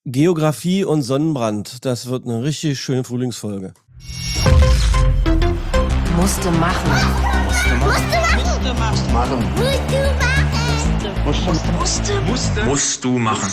Geografie und Sonnenbrand, das wird eine richtig schöne Frühlingsfolge. Musste machen. Musst du machen.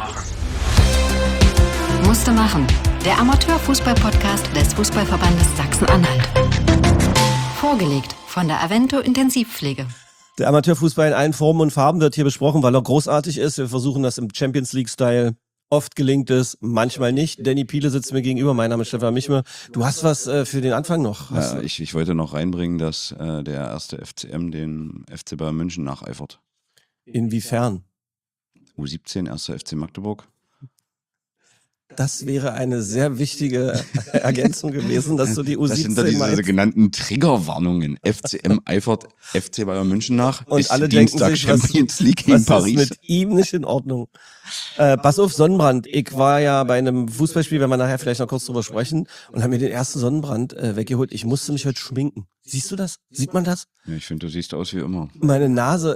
Musste machen. Der Amateurfußball-Podcast des Fußballverbandes Sachsen-Anhalt. Vorgelegt von der Avento Intensivpflege. Der Amateurfußball in allen Formen und Farben wird hier besprochen, weil er großartig ist. Wir versuchen das im Champions League-Style. Oft gelingt es, manchmal nicht. Danny Piele sitzt mir gegenüber. Mein Name ist Stefan Michme. Du hast was für den Anfang noch. Ja, ich wollte noch reinbringen, dass der erste FCM den FC Bayern München nacheifert. Inwiefern? U17, erster FC Magdeburg. Das wäre eine sehr wichtige Ergänzung gewesen, dass du die U17 Das sind da diese genannten Triggerwarnungen. FCM eifert FC Bayern München nach. Und ist alle Dienstag denken sich, Champions League in was Paris. ist mit ihm nicht in Ordnung? Pass auf, Sonnenbrand. Ich war ja bei einem Fußballspiel, wenn wir nachher vielleicht noch kurz drüber sprechen, und habe mir den ersten Sonnenbrand weggeholt. Ich musste mich heute schminken. Siehst du das? Sieht man das? Ja, ich finde, du siehst aus wie immer. Meine Nase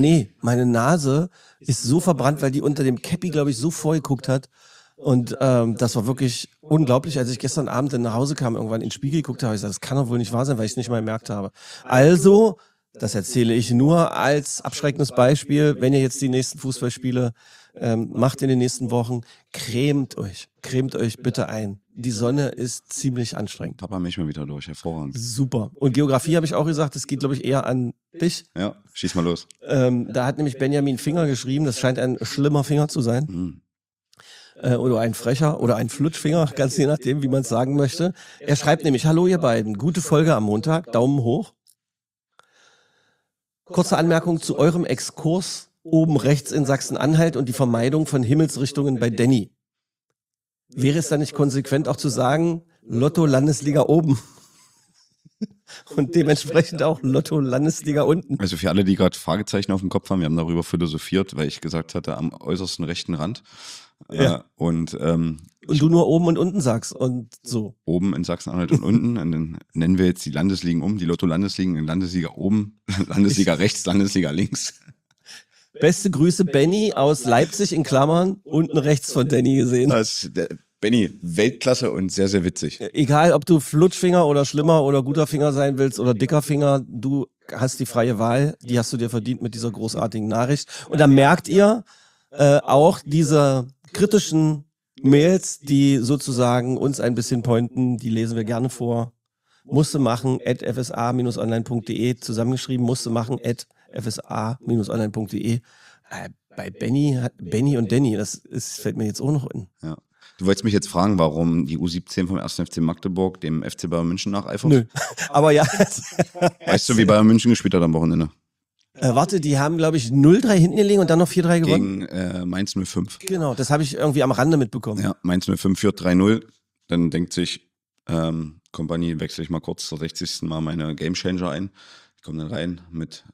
ist so verbrannt, weil die unter dem Käppi, glaube ich, so vorgeguckt hat. Und das war wirklich unglaublich. Als ich gestern Abend dann nach Hause kam, irgendwann in den Spiegel geguckt habe, ich gesagt, das kann doch wohl nicht wahr sein, weil ich es nicht mal gemerkt habe. Also, das erzähle ich nur als abschreckendes Beispiel, wenn ihr jetzt die nächsten Fußballspiele macht in den nächsten Wochen, cremt euch bitte ein. Die Sonne ist ziemlich anstrengend. Papa mich mal wieder durch, hervorragend. Super. Und Geografie habe ich auch gesagt, das geht, glaube ich, eher an dich. Ja, schieß mal los. Da hat nämlich Benjamin Finger geschrieben, das scheint ein schlimmer Finger zu sein. Oder ein frecher oder ein Flutschfinger, ganz je nachdem, wie man es sagen möchte. Er schreibt nämlich, hallo ihr beiden, gute Folge am Montag, Daumen hoch. Kurze Anmerkung zu eurem Exkurs oben rechts in Sachsen-Anhalt und die Vermeidung von Himmelsrichtungen bei Danny. Wäre es dann nicht konsequent auch zu sagen, Lotto Landesliga oben und dementsprechend auch Lotto Landesliga unten? Also für alle, die gerade Fragezeichen auf dem Kopf haben, wir haben darüber philosophiert, weil ich gesagt hatte, am äußersten rechten Rand. Ja. Und du nur oben und unten sagst und so. Oben in Sachsen-Anhalt und unten. Und dann nennen wir jetzt die Landesligen um, die Lotto-Landesligen in Landesliga oben, Landesliga rechts, Landesliga links. Beste Grüße, Benny aus Leipzig in Klammern, unten rechts von Danny gesehen. Benny, Weltklasse und sehr, sehr witzig. Egal, ob du Flutschfinger oder schlimmer oder guter Finger sein willst oder dicker Finger, du hast die freie Wahl, die hast du dir verdient mit dieser großartigen Nachricht. Und da merkt ihr auch diese kritischen Mails, die sozusagen uns ein bisschen pointen, die lesen wir gerne vor. Musste machen @fsa-online.de, zusammengeschrieben, musste machen @fsa-online.de. Bei Benny und Danny, fällt mir jetzt auch noch in. Ja. Du wolltest mich jetzt fragen, warum die U17 vom 1. FC Magdeburg dem FC Bayern München nacheifert? Nö, aber ja. Weißt du, wie Bayern München gespielt hat am Wochenende? Warte, die haben, glaube ich, 0-3 hinten gelegen und dann noch 4-3 gewonnen. Gegen Mainz 05. Genau, das habe ich irgendwie am Rande mitbekommen. Ja, Mainz 05 führt 3-0. Dann denkt sich, Kompanie, wechsle ich mal kurz zur 60. Mal meine Gamechanger ein. Ich komme dann rein mit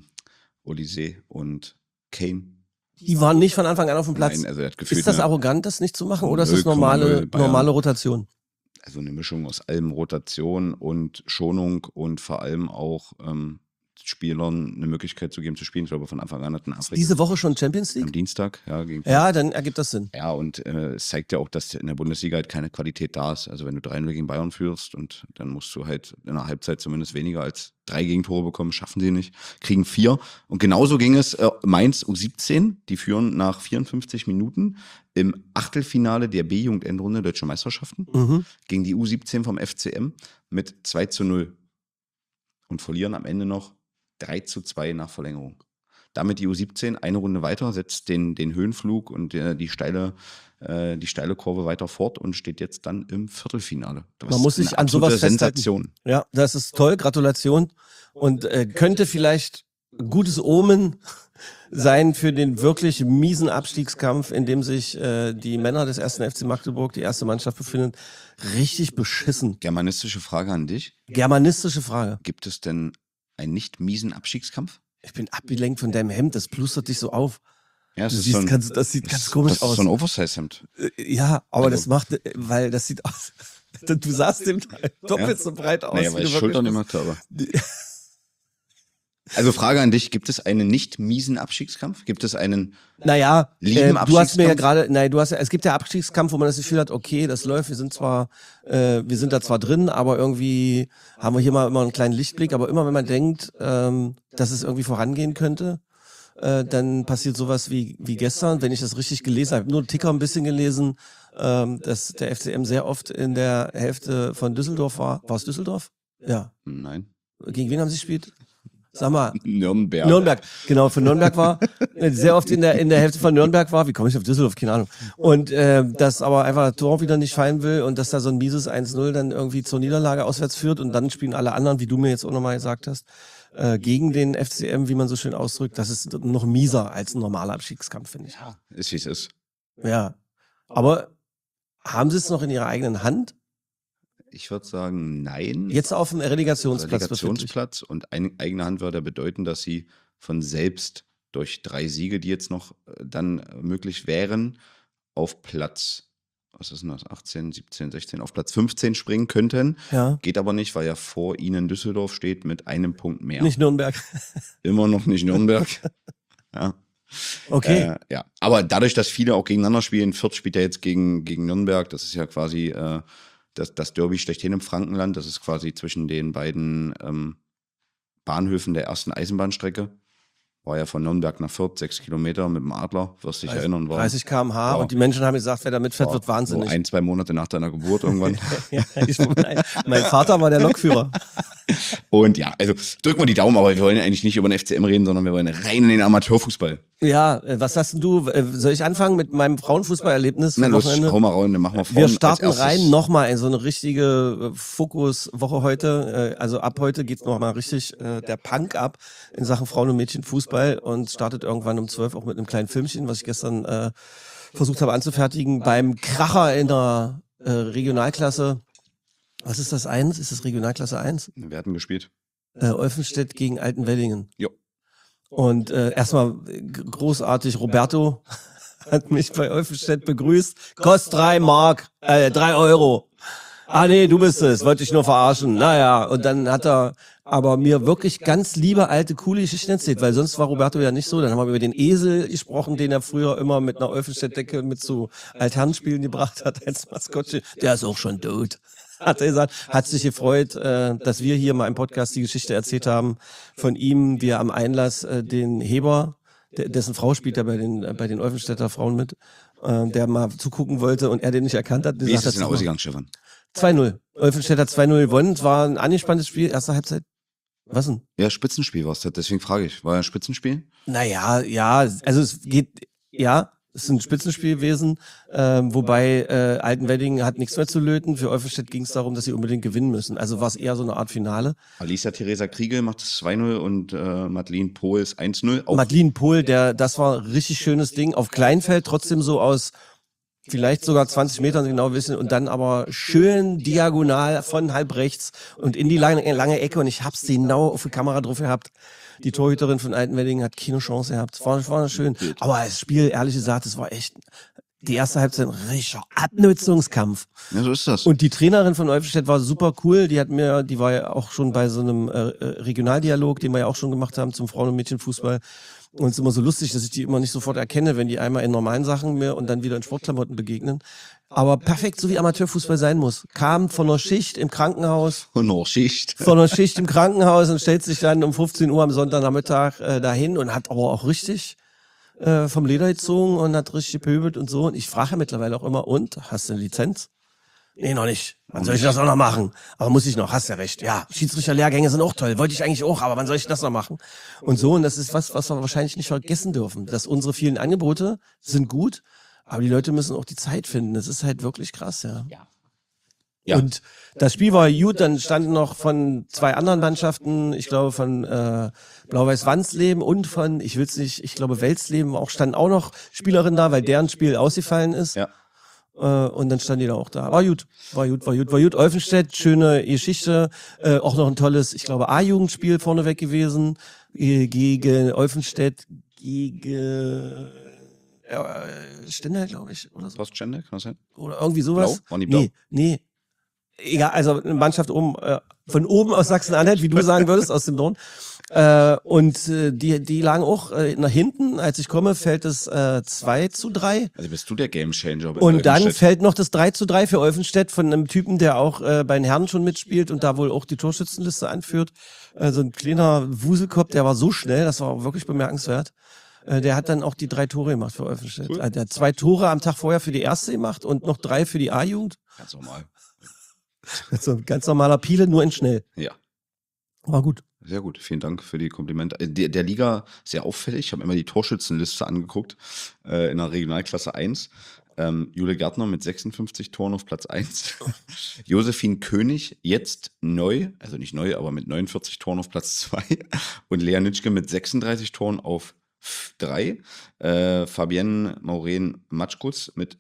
Olise und Kane. Die waren nicht von Anfang an auf dem Platz. Nein, also er hat gefühlt ist das arrogant, das nicht zu machen, oder ist das normale Rotation? Also eine Mischung aus allem, Rotation und Schonung und vor allem auch Spielern eine Möglichkeit zu geben, zu spielen. Ich glaube, von Anfang an hatten Afrika. Diese Woche schon Champions League? Am Dienstag, ja. Ja, dann ergibt das Sinn. Ja, und es zeigt ja auch, dass in der Bundesliga halt keine Qualität da ist. Also wenn du 3-0 gegen Bayern führst und dann musst du halt in der Halbzeit zumindest weniger als 3 Gegentore bekommen, schaffen sie nicht, kriegen 4. Und genauso ging es Mainz U17, die führen nach 54 Minuten im Achtelfinale der B-Jugend-Endrunde Deutsche Meisterschaften gegen die U17 vom FCM mit 2-0 und verlieren am Ende noch 3-2 nach Verlängerung. Damit die U17 eine Runde weiter, setzt den Höhenflug und die steile Kurve weiter fort und steht jetzt dann im Viertelfinale. Man muss sich an sowas Sensation. Festhalten. Ja, das ist toll, Gratulation. Und könnte vielleicht gutes Omen sein für den wirklich miesen Abstiegskampf, in dem sich die Männer des 1. FC Magdeburg, die erste Mannschaft, befindet. Richtig beschissen. Germanistische Frage an dich. Germanistische Frage. Gibt es denn einen nicht miesen Abstiegskampf? Ich bin abgelenkt von deinem Hemd, das plustert dich so auf. Ja, das sieht ganz komisch aus. Das ist so ein Oversize-Hemd. Ja, aber das macht, weil das sieht aus, du sahst dem doppelt so breit aus. Naja, weil ich Schultern immer habe. Also Frage an dich, gibt es einen nicht miesen Abstiegskampf? Gibt es einen Naja, lieben du hast mir ja Abstiegskampf? gerade, es gibt ja Abstiegskampf, wo man das Gefühl hat, okay, das läuft, wir sind da zwar drin, aber irgendwie haben wir hier mal immer einen kleinen Lichtblick, aber immer wenn man denkt, dass es irgendwie vorangehen könnte, dann passiert sowas wie gestern, wenn ich das richtig gelesen habe, nur Ticker ein bisschen gelesen, dass der FCM sehr oft in der Hälfte von Düsseldorf war. War es Düsseldorf? Ja. Nein. Gegen wen haben sie gespielt? Sag mal. Nürnberg. Nürnberg, genau, für Nürnberg war, sehr oft in der Hälfte von Nürnberg war, wie komme ich auf Düsseldorf, keine Ahnung. Und dass aber einfach das Tor wieder nicht fallen will und dass da so ein mieses 1-0 dann irgendwie zur Niederlage auswärts führt und dann spielen alle anderen, wie du mir jetzt auch nochmal gesagt hast, gegen den FCM, wie man so schön ausdrückt, das ist noch mieser als ein normaler Abstiegskampf, finde ich. Ja, ist wie es ist. Ja, aber haben sie es noch in ihrer eigenen Hand? Ich würde sagen, nein. Jetzt auf dem Relegationsplatz. Relegationsplatz und eigene Hand würde bedeuten, dass sie von selbst durch 3 Siege, die jetzt noch dann möglich wären, auf Platz, was ist denn das, 18, 17, 16, auf Platz 15 springen könnten. Ja. Geht aber nicht, weil ja vor ihnen Düsseldorf steht mit einem Punkt mehr. Nicht Nürnberg. Immer noch nicht Nürnberg. Ja. Okay. Ja, aber dadurch, dass viele auch gegeneinander spielen, Fürth spielt ja jetzt gegen Nürnberg, das ist ja quasi das Derby schlechthin im Frankenland, das ist quasi zwischen den beiden Bahnhöfen der ersten Eisenbahnstrecke. War ja von Nürnberg nach Fürth 6 Kilometer mit dem Adler, wirst dich erinnern. War 30 km/h war- und die Menschen haben gesagt, wer da mitfährt, wird wahnsinnig. 1-2 Monate nach deiner Geburt irgendwann. Ja, mein Vater war der Lokführer. Und ja, also drück mal die Daumen, aber wir wollen ja eigentlich nicht über den FCM reden, sondern wir wollen rein in den Amateurfußball. Ja, was hast denn du? Soll ich anfangen mit meinem Frauenfußballerlebnis? Na vom los, Wochenende? hau mal raus, dann machen wir Frauen Wir als starten erstes. rein nochmal in so eine richtige Fokuswoche heute. Also ab heute geht's nochmal richtig der Punk ab in Sachen Frauen- und Mädchenfußball und startet irgendwann um 12 auch mit einem kleinen Filmchen, was ich gestern versucht habe anzufertigen, beim Kracher in der Regionalklasse. Was ist das 1? Ist das Regionalklasse 1? Wir hatten gespielt. Olfenstedt gegen Altenweddingen. Jo. Und erstmal großartig, Roberto hat mich bei Olfenstedt begrüßt. Kostet 3 Mark, 3 Euro. Ah nee, du bist es, wollte ich nur verarschen. Naja, und dann hat er aber mir wirklich ganz liebe, alte, coole Geschichten erzählt, weil sonst war Roberto ja nicht so. Dann haben wir über den Esel gesprochen, den er früher immer mit einer Olfenstedt-Decke mit zu Altherrenspielen gebracht hat als Maskottchen. Der ist auch schon tot. Hat er gesagt, hat sich gefreut, dass wir hier mal im Podcast die Geschichte erzählt haben von ihm, wie er am Einlass den Heber, dessen Frau spielt ja bei den Olfenstädter Frauen mit, der mal zugucken wollte und er den nicht erkannt hat. Wie ist das denn ausgegangen, Stefan? 2-0. Olfenstedt hat 2-0 gewonnen. Es war ein angespanntes Spiel, erste Halbzeit. Was denn? Ja, Spitzenspiel war es, deswegen frage ich. War ja ein Spitzenspiel? Naja, ja, also es geht, ja, es ist ein Spitzenspiel gewesen, wobei Altenweddingen hat nichts mehr zu löten. Für Olfenstedt ging es darum, dass sie unbedingt gewinnen müssen. Also war es eher so eine Art Finale. Alicia Theresa Kriegel macht es 2-0 und Madeleine Pohls 1-0. Auch Madeleine Pohl, das war ein richtig schönes Ding. Auf Kleinfeld, trotzdem so aus vielleicht sogar 20 Metern genau wissen und dann aber schön diagonal von halb rechts und in die lange Ecke und ich hab's genau auf die Kamera drauf gehabt. Die Torhüterin von Altenweddingen hat keine Chance gehabt. Es war schön. Aber das Spiel, ehrlich gesagt, es war echt die erste Halbzeit ein richtiger Abnutzungskampf. Ja, so ist das. Und die Trainerin von Olfenstedt war super cool. Die war ja auch schon bei so einem Regionaldialog, den wir ja auch schon gemacht haben zum Frauen- und Mädchenfußball. Und es ist immer so lustig, dass ich die immer nicht sofort erkenne, wenn die einmal in normalen Sachen mir und dann wieder in Sportklamotten begegnen. Aber perfekt, so wie Amateurfußball sein muss. Kam von einer Schicht im Krankenhaus. Und noch Schicht. Von einer Schicht im Krankenhaus und stellt sich dann um 15 Uhr am Sonntagnachmittag dahin und hat aber auch richtig vom Leder gezogen und hat richtig gepöbelt und so. Und ich frage ja mittlerweile auch immer, und, hast du eine Lizenz? Nee, noch nicht. Wann soll ich das auch noch machen? Aber muss ich noch, hast ja recht. Ja, Schiedsrichterlehrgänge sind auch toll. Wollte ich eigentlich auch, aber wann soll ich das noch machen? Und so, und das ist was wir wahrscheinlich nicht vergessen dürfen. Dass unsere vielen Angebote sind gut, aber die Leute müssen auch die Zeit finden. Das ist halt wirklich krass, ja. Ja. Und das Spiel war gut, dann standen noch von 2 anderen Mannschaften, ich glaube von Blau-Weiß-Wandsleben und von, ich glaube Welsleben standen auch noch Spielerinnen da, weil deren Spiel ausgefallen ist. Ja. Und dann standen die da auch da. War gut. Olfenstedt, schöne Geschichte. Auch noch ein tolles, ich glaube, A-Jugendspiel vorneweg gewesen. Gegen Olfenstedt, gegen Stendal, glaube ich. Oder so. Poststände, kann das sein? Oder irgendwie sowas. Blau? Waren die blau? Nee. egal, also eine Mannschaft von oben aus Sachsen-Anhalt, wie du sagen würdest, aus dem Norden. Die lagen auch nach hinten. Als ich komme, fällt es 2-3. Also bist du der Gamechanger. Und dann fällt noch das 3-3 für Olfenstedt von einem Typen, der auch bei den Herren schon mitspielt und da wohl auch die Torschützenliste anführt. So ein kleiner Wuselkopf, der war so schnell, das war wirklich bemerkenswert. Der hat dann auch die 3 Tore gemacht für Olfenstedt. Cool. Der hat 2 Tore am Tag vorher für die erste gemacht und noch 3 für die A-Jugend. Ganz normal. So ein ganz normaler Piele, nur in schnell. Ja. War gut. Sehr gut, vielen Dank für die Komplimente. Der Liga sehr auffällig. Ich habe immer die Torschützenliste angeguckt in der Regionalklasse 1. Jule Gärtner mit 56 Toren auf Platz 1. Josephine König jetzt neu, also nicht neu, aber mit 49 Toren auf Platz 2. Und Lea Nitschke mit 36 Toren auf 3. Fabienne Maureen-Matschkutz mit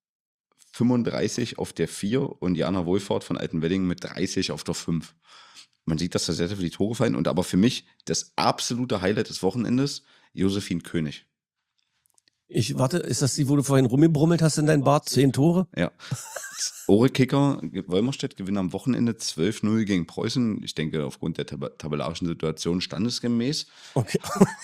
35 auf der 4 und Jana Wohlfahrt von Altenwedding mit 30 auf der 5. Man sieht, dass da sehr, sehr viele Tore fallen. Und aber für mich das absolute Highlight des Wochenendes, Josephine König. Ist das die, wo du vorhin rumgebrummelt hast in deinem Bart? 10 Tore? Ja. Ore-Kicker, Wolmerstedt gewinnt am Wochenende 12-0 gegen Preußen. Ich denke, aufgrund der tabellarischen Situation standesgemäß. Okay.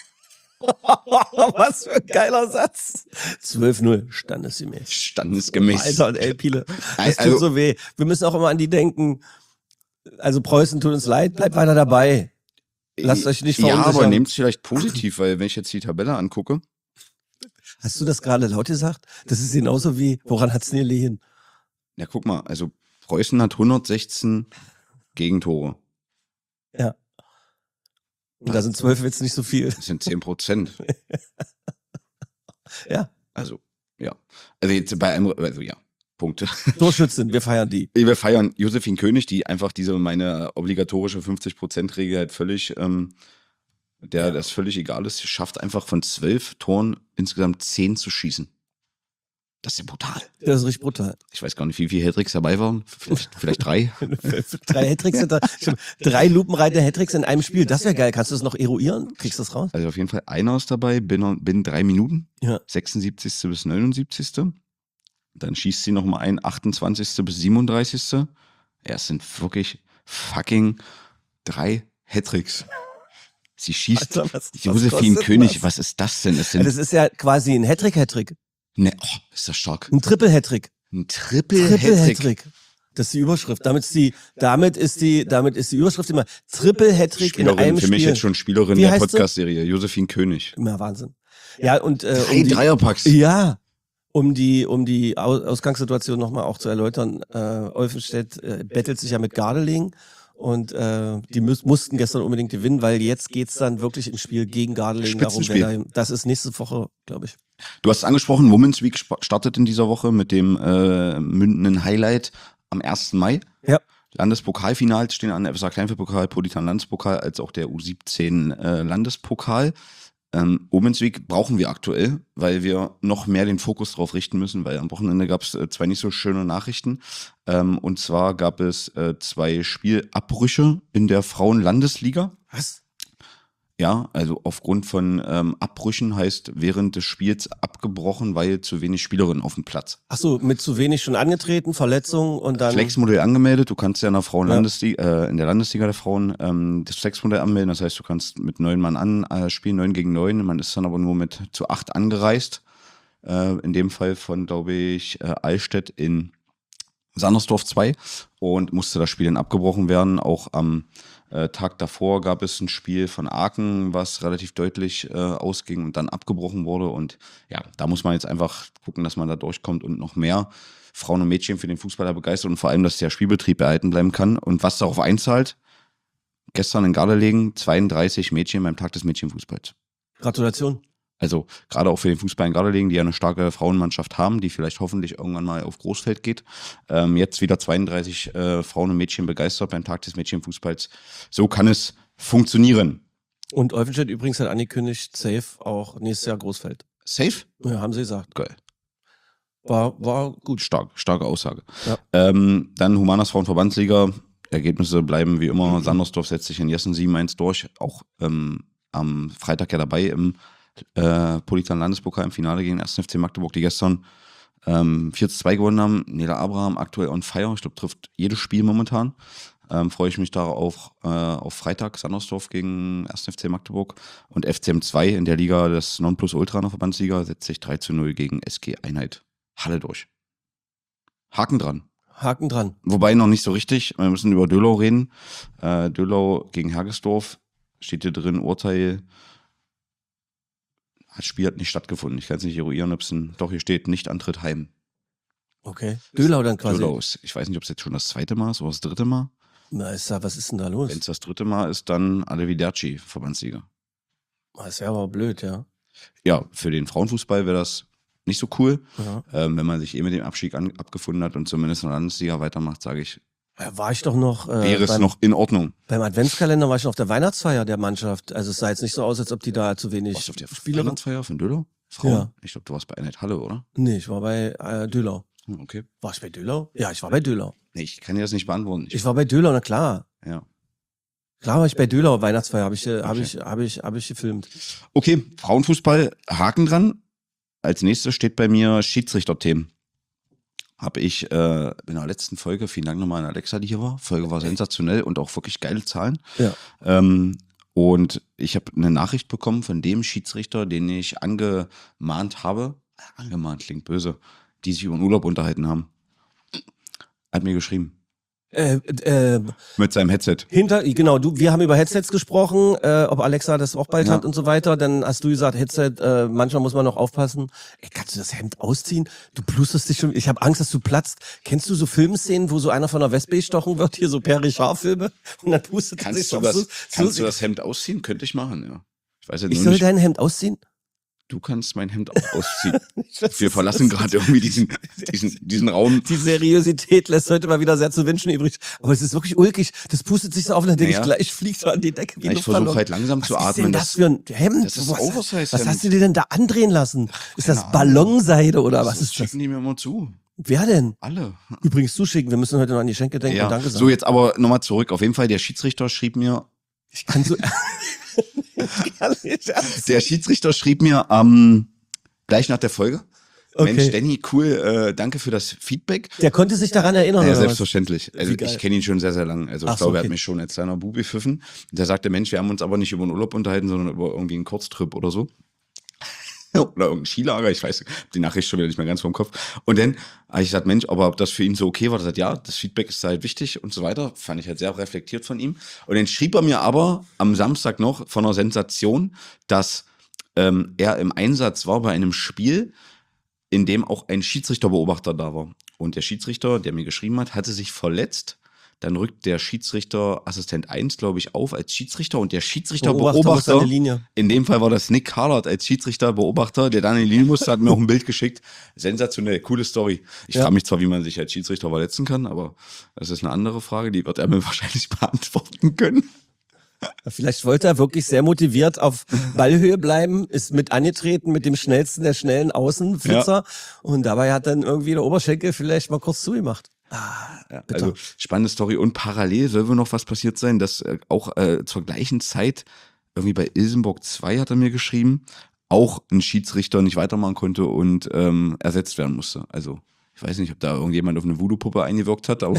Was für ein geiler Satz. 12-0, standesgemäß. Standesgemäß. Alter und Piele, das tut so weh. Wir müssen auch immer an die denken. Also Preußen tut uns leid, bleibt weiter dabei. Lasst euch nicht verunsichern. Ja, aber nehmt es vielleicht positiv, weil wenn ich jetzt die Tabelle angucke. Hast du das gerade laut gesagt? Das ist genauso wie, woran hat es denn gelegen? Ja, guck mal, also Preußen hat 116 Gegentore. Ja. Und da sind 12 jetzt nicht so viel. Das sind 10%. Ja. Also, ja. Also jetzt bei einem, also ja. Punkte. Torschützen, wir feiern die. Wir feiern Josephine König, die einfach meine obligatorische 50%-Regel halt völlig, das völlig egal ist, schafft einfach von 12 Toren insgesamt 10 zu schießen. Das ist ja brutal. Das ist richtig brutal. Ich weiß gar nicht, wie viele Hattricks dabei waren. Vielleicht 3. 3 Hattricks sind da. 3 lupenreite Hattricks in einem Spiel. Das wäre geil. Kannst du das noch eruieren? Kriegst du das raus? Also auf jeden Fall einer ist dabei, binnen 3 Minuten. Ja. 76. bis 79. Dann schießt sie nochmal ein, 28. bis 37. Ja, es sind wirklich fucking 3 Hattricks. Sie schießt Alter, Josephine König. Was ist das denn? Das ist ja quasi ein Hattrick. Ne, ist das stark. Ein Triple-Hattrick. Ein Triple-Hattrick. Das ist die Überschrift. Damit ist die Überschrift immer Triple-Hattrick in einem Spiel. Für mich jetzt schon Spielerin der Podcast-Serie. Josephine König. Ja, Wahnsinn. Ja, und 3 Dreierpacks. Ja. Um die Ausgangssituation nochmal auch zu erläutern, Olfenstedt bettelt sich ja mit Gardelegen und die mussten gestern unbedingt gewinnen, weil jetzt geht's dann wirklich im Spiel gegen Gardelegen darum. Das ist nächste Woche, glaube ich. Du hast es angesprochen, Women's Week startet in dieser Woche mit dem mündenden Highlight am 1. Mai. Ja. Landespokalfinals stehen an, der FSA Kleinfeldpokal, Politan Landespokal, als auch der U17 Landespokal. Women's Week brauchen wir aktuell, weil wir noch mehr den Fokus drauf richten müssen, weil am Wochenende gab es 2 nicht so schöne Nachrichten. Und zwar gab es 2 Spielabbrüche in der Frauenlandesliga. Was? Ja, also aufgrund von Abbrüchen heißt während des Spiels abgebrochen, weil zu wenig Spielerinnen auf dem Platz. Ach so, mit zu wenig schon angetreten, Verletzungen und dann... Flexmodell angemeldet, du kannst ja in der Frauenlandesliga, in der Landesliga der Frauen das Flexmodell anmelden, das heißt, du kannst mit 9 Mann spielen, 9 gegen 9, man ist dann aber nur mit zu 8 angereist, in dem Fall von, glaube ich, Allstedt in Sandersdorf 2 und musste das Spiel dann abgebrochen werden, auch am Tag davor gab es ein Spiel von Aachen, was relativ deutlich ausging und dann abgebrochen wurde. Und ja, da muss man jetzt einfach gucken, dass man da durchkommt und noch mehr Frauen und Mädchen für den Fußballer begeistert und vor allem, dass der Spielbetrieb erhalten bleiben kann. Und was darauf einzahlt, gestern in Gardelegen 32 Mädchen beim Tag des Mädchenfußballs. Gratulation. Also gerade auch für den Fußball in Gardelegen, die ja eine starke Frauenmannschaft haben, die vielleicht hoffentlich irgendwann mal auf Großfeld geht. Jetzt wieder 32 Frauen und Mädchen begeistert beim Tag des Mädchenfußballs. So kann es funktionieren. Und Olfenstedt übrigens hat angekündigt, safe auch nächstes Jahr Großfeld. Safe? Ja, haben sie gesagt. Geil. War gut. Starke Aussage. Ja. Dann Humanas Frauenverbandsliga. Ergebnisse bleiben wie immer. Sandersdorf setzt sich in Jessen 7-1 durch. Auch am Freitag ja dabei im Politan Landespokal im Finale gegen den 1. FC Magdeburg, die gestern 4:2 gewonnen haben. Nela Abraham aktuell on fire. Ich glaube, trifft jedes Spiel momentan. Freue ich mich darauf auf Freitag, Sandersdorf gegen 1. FC Magdeburg. Und FCM 2 in der Liga des Nonplusultra in der Verbandsliga setzt sich 3:0 gegen SG Einheit Halle durch. Haken dran. Wobei noch nicht so richtig. Wir müssen über Dölau reden. Dölau gegen Hergesdorf. Steht hier drin, Urteil. Das Spiel hat nicht stattgefunden. Ich kann es nicht eruieren, ob es doch hier steht, Nichtantritt heim. Okay. Dölau dann quasi. Dölau ist, ich weiß nicht, ob es jetzt schon das 2. Mal ist oder das 3. Mal. Na, was ist denn da los? Wenn es das 3. Mal ist, dann Aleviderci, Verbandssieger. Das wäre aber blöd, ja. Ja, für den Frauenfußball wäre das nicht so cool. Ja. Wenn man sich mit dem Abstieg abgefunden hat und zumindest in der Landesliga weitermacht, sage ich, War ich doch noch. wäre es noch in Ordnung. Beim Adventskalender war ich noch auf der Weihnachtsfeier der Mannschaft. Also es sah jetzt nicht so aus, als ob die da zu wenig Warst du auf der Spieler. Weihnachtsfeier von Dölau? Frauen? Ja. Ich glaube, du warst bei Einheit Halle, oder? Nee, ich war bei Dölau. Okay. War ich bei Dölau? Ja, ich war bei Dölau. Nee, ich kann dir das nicht beantworten. Ich war bei Dölau, na klar. Ja. Klar war ich bei Dölau, Weihnachtsfeier, habe ich gefilmt. Okay, Frauenfußball, Haken dran. Als nächstes steht bei mir Schiedsrichterthemen. Habe ich in der letzten Folge, vielen Dank nochmal an Alexa, die hier war. Folge war sensationell und auch wirklich geile Zahlen. Ja. Und ich habe eine Nachricht bekommen von dem Schiedsrichter, den ich angemahnt habe. Angemahnt klingt böse. Die sich über den Urlaub unterhalten haben. Hat mir geschrieben. Mit seinem Headset. Genau, wir haben über Headsets gesprochen, ob Alexa das auch bald Ja. hat und so weiter. Dann hast du gesagt, Headset, manchmal muss man noch aufpassen. Ey, kannst du das Hemd ausziehen? Du blustest dich schon. Ich habe Angst, dass du platzt. Kennst du so Filmszenen, wo so einer von einer Wespe gestochen wird? Hier so Per Richard-Filme? Und dann pustet er sich Kannst du das Hemd ausziehen? Könnte ich machen, ja. Ich weiß ja Ich nur soll nicht. dein Hemd ausziehen? Du kannst mein Hemd auch ausziehen. Wir verlassen gerade irgendwie diesen Raum. Die Seriosität lässt heute mal wieder sehr zu wünschen übrig. Aber es ist wirklich ulkig. Das pustet sich so auf und dann denke ich, gleich fliegt er an die Decke. Ich versuche halt langsam zu Was ist atmen. denn das für ein Hemd? Das ist was Oversize-Hemd. hast du dir denn da andrehen lassen? Ist das Keine Ballonseide oder was Das ist das? schicken die mir immer zu. Wer denn? Alle. Übrigens zuschicken. Wir müssen heute noch an die Schenke denken. Ja. Und Danke sagen. So, jetzt aber nochmal zurück. Auf jeden Fall, der Schiedsrichter schrieb mir, Ich kann so. gleich nach der Folge. Okay. Mensch, Danny, cool, danke für das Feedback. Der konnte sich daran erinnern, Ja, oder was? selbstverständlich. Also Wie geil. ich kenne ihn schon sehr, sehr lange. Also ich Ach so, glaube, er okay. hat mich schon als kleiner Bub gepfiffen. Der sagte, Mensch, wir haben uns aber nicht über einen Urlaub unterhalten, sondern über irgendwie einen Kurztrip oder so. Oder irgendein Skilager, ich weiß die Nachricht schon wieder nicht mehr ganz vom Kopf. Und dann habe ich gesagt, Mensch, aber ob das für ihn so okay war, er sagt, ja, das Feedback ist halt wichtig und so weiter. Fand ich halt sehr reflektiert von ihm. Und dann schrieb er mir aber am Samstag noch von einer Sensation, dass er im Einsatz war bei einem Spiel, in dem auch ein Schiedsrichterbeobachter da war. Und der Schiedsrichter, der mir geschrieben hat, hatte sich verletzt. Dann rückt der Schiedsrichter Assistent 1, glaube ich, auf als Schiedsrichter und der Schiedsrichterbeobachter, eine Linie. in dem Fall war das Nick Carlert als Schiedsrichterbeobachter, der dann in die Linie musste, hat mir auch ein Bild geschickt. Sensationell, coole Story. Ich frage mich zwar, wie man sich als Schiedsrichter verletzen kann, aber das ist eine andere Frage, die wird er mir wahrscheinlich beantworten können. Vielleicht wollte er wirklich sehr motiviert auf Ballhöhe bleiben, ist mit angetreten mit dem schnellsten der schnellen Außenflitzer und dabei hat dann irgendwie der Oberschenkel vielleicht mal kurz zugemacht. Ja, bitter. also spannende Story. Und parallel soll wohl noch was passiert sein, dass auch zur gleichen Zeit irgendwie bei Ilsenburg 2 hat er mir geschrieben, auch ein Schiedsrichter nicht weitermachen konnte und ersetzt werden musste. Also ich weiß nicht, ob da irgendjemand auf eine Voodoo-Puppe eingewirkt hat, aber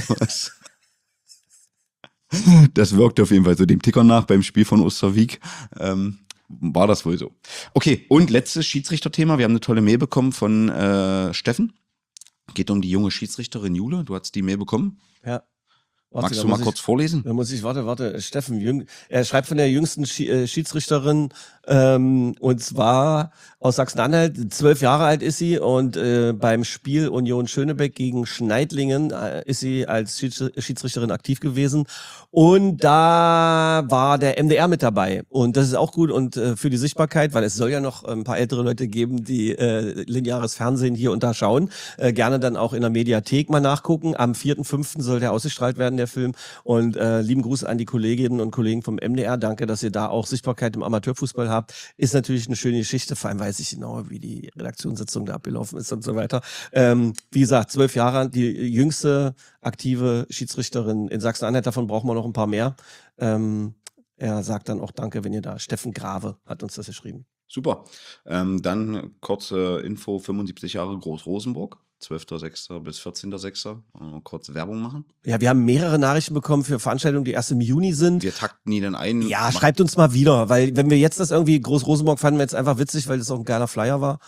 das wirkt auf jeden Fall so dem Ticker nach beim Spiel von Osterwieck. War das wohl so. Okay, und letztes Schiedsrichterthema. Wir haben eine tolle Mail bekommen von Steffen. Geht um die junge Schiedsrichterin Jule. Du hast die Mail bekommen. Ja. Magst du mal kurz vorlesen? Da muss ich, warte, Steffen, er schreibt von der jüngsten Schiedsrichterin, und zwar aus Sachsen-Anhalt, 12 Jahre alt ist sie und beim Spiel Union Schönebeck gegen Schneidlingen ist sie als Schiedsrichterin aktiv gewesen und da war der MDR mit dabei und das ist auch gut und für die Sichtbarkeit, weil es soll ja noch ein paar ältere Leute geben, die lineares Fernsehen hier und da schauen, gerne dann auch in der Mediathek mal nachgucken. Am 4.5. soll der ausgestrahlt werden, der Film. Und lieben Gruß an die Kolleginnen und Kollegen vom MDR. Danke, dass ihr da auch Sichtbarkeit im Amateurfußball habt. Ist natürlich eine schöne Geschichte. Vor allem weiß ich genau, wie die Redaktionssitzung da abgelaufen ist und so weiter. Wie gesagt, 12 Jahre, die jüngste aktive Schiedsrichterin in Sachsen-Anhalt. Davon brauchen wir noch ein paar mehr. Er sagt dann auch Danke, wenn ihr da. Steffen Grave hat uns das geschrieben. Super. Dann kurze Info, 75 Jahre Groß-Rosenburg. 12.06. bis 14.06. Kurz Werbung machen. Ja, wir haben mehrere Nachrichten bekommen für Veranstaltungen, die erst im Juni sind. Wir takten die dann ein. Ja, schreibt uns mal wieder, weil wenn wir jetzt das irgendwie, Groß-Rosenborg fanden wir jetzt einfach witzig, weil das auch ein geiler Flyer war.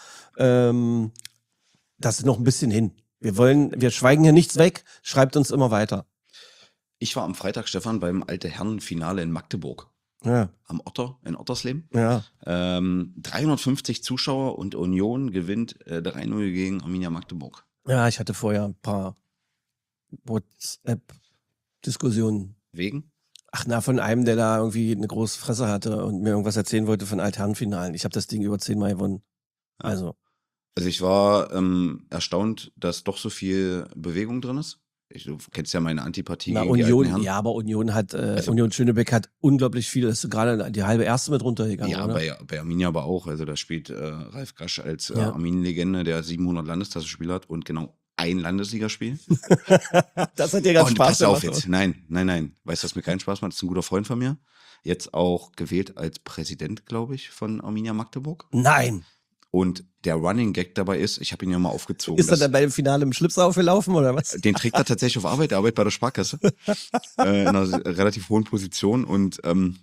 Das ist noch ein bisschen hin. Wir schweigen hier nichts weg, schreibt uns immer weiter. Ich war am Freitag, Stefan, beim Alte Herren-Finale in Magdeburg. Ja. Am Otter, in Ottersleben. Ja. 350 Zuschauer und Union gewinnt 3-0 gegen Arminia Magdeburg. Ja, ich hatte vorher ein paar WhatsApp-Diskussionen. Wegen? Ach na, von einem, der da irgendwie eine große Fresse hatte und mir irgendwas erzählen wollte von Altherrenfinalen. Ich habe das Ding über 10-mal gewonnen. Ja. Also ich war erstaunt, dass doch so viel Bewegung drin ist. Du kennst ja meine Antipathie gegen die alten Herren. Ja, aber Union hat, Union Schönebeck hat unglaublich viel, das ist gerade die halbe Erste mit runtergegangen, ja, oder? Bei Arminia aber auch. Also da spielt Ralf Gasch als Arminien-Legende, der 700 Landestassenspiele hat und genau ein Landesligaspiel. Das hat dir ganz und Spaß pass auf gemacht, jetzt. Nein. Weißt du, was mir keinen Spaß macht? Das ist ein guter Freund von mir. Jetzt auch gewählt als Präsident, glaube ich, von Arminia Magdeburg. Nein. Und der Running Gag dabei ist, ich habe ihn ja mal aufgezogen. Ist er dann bei dem Finale im Schlips aufgelaufen oder was? Den trägt er tatsächlich auf Arbeit, der arbeitet bei der Sparkasse. In einer relativ hohen Position. Und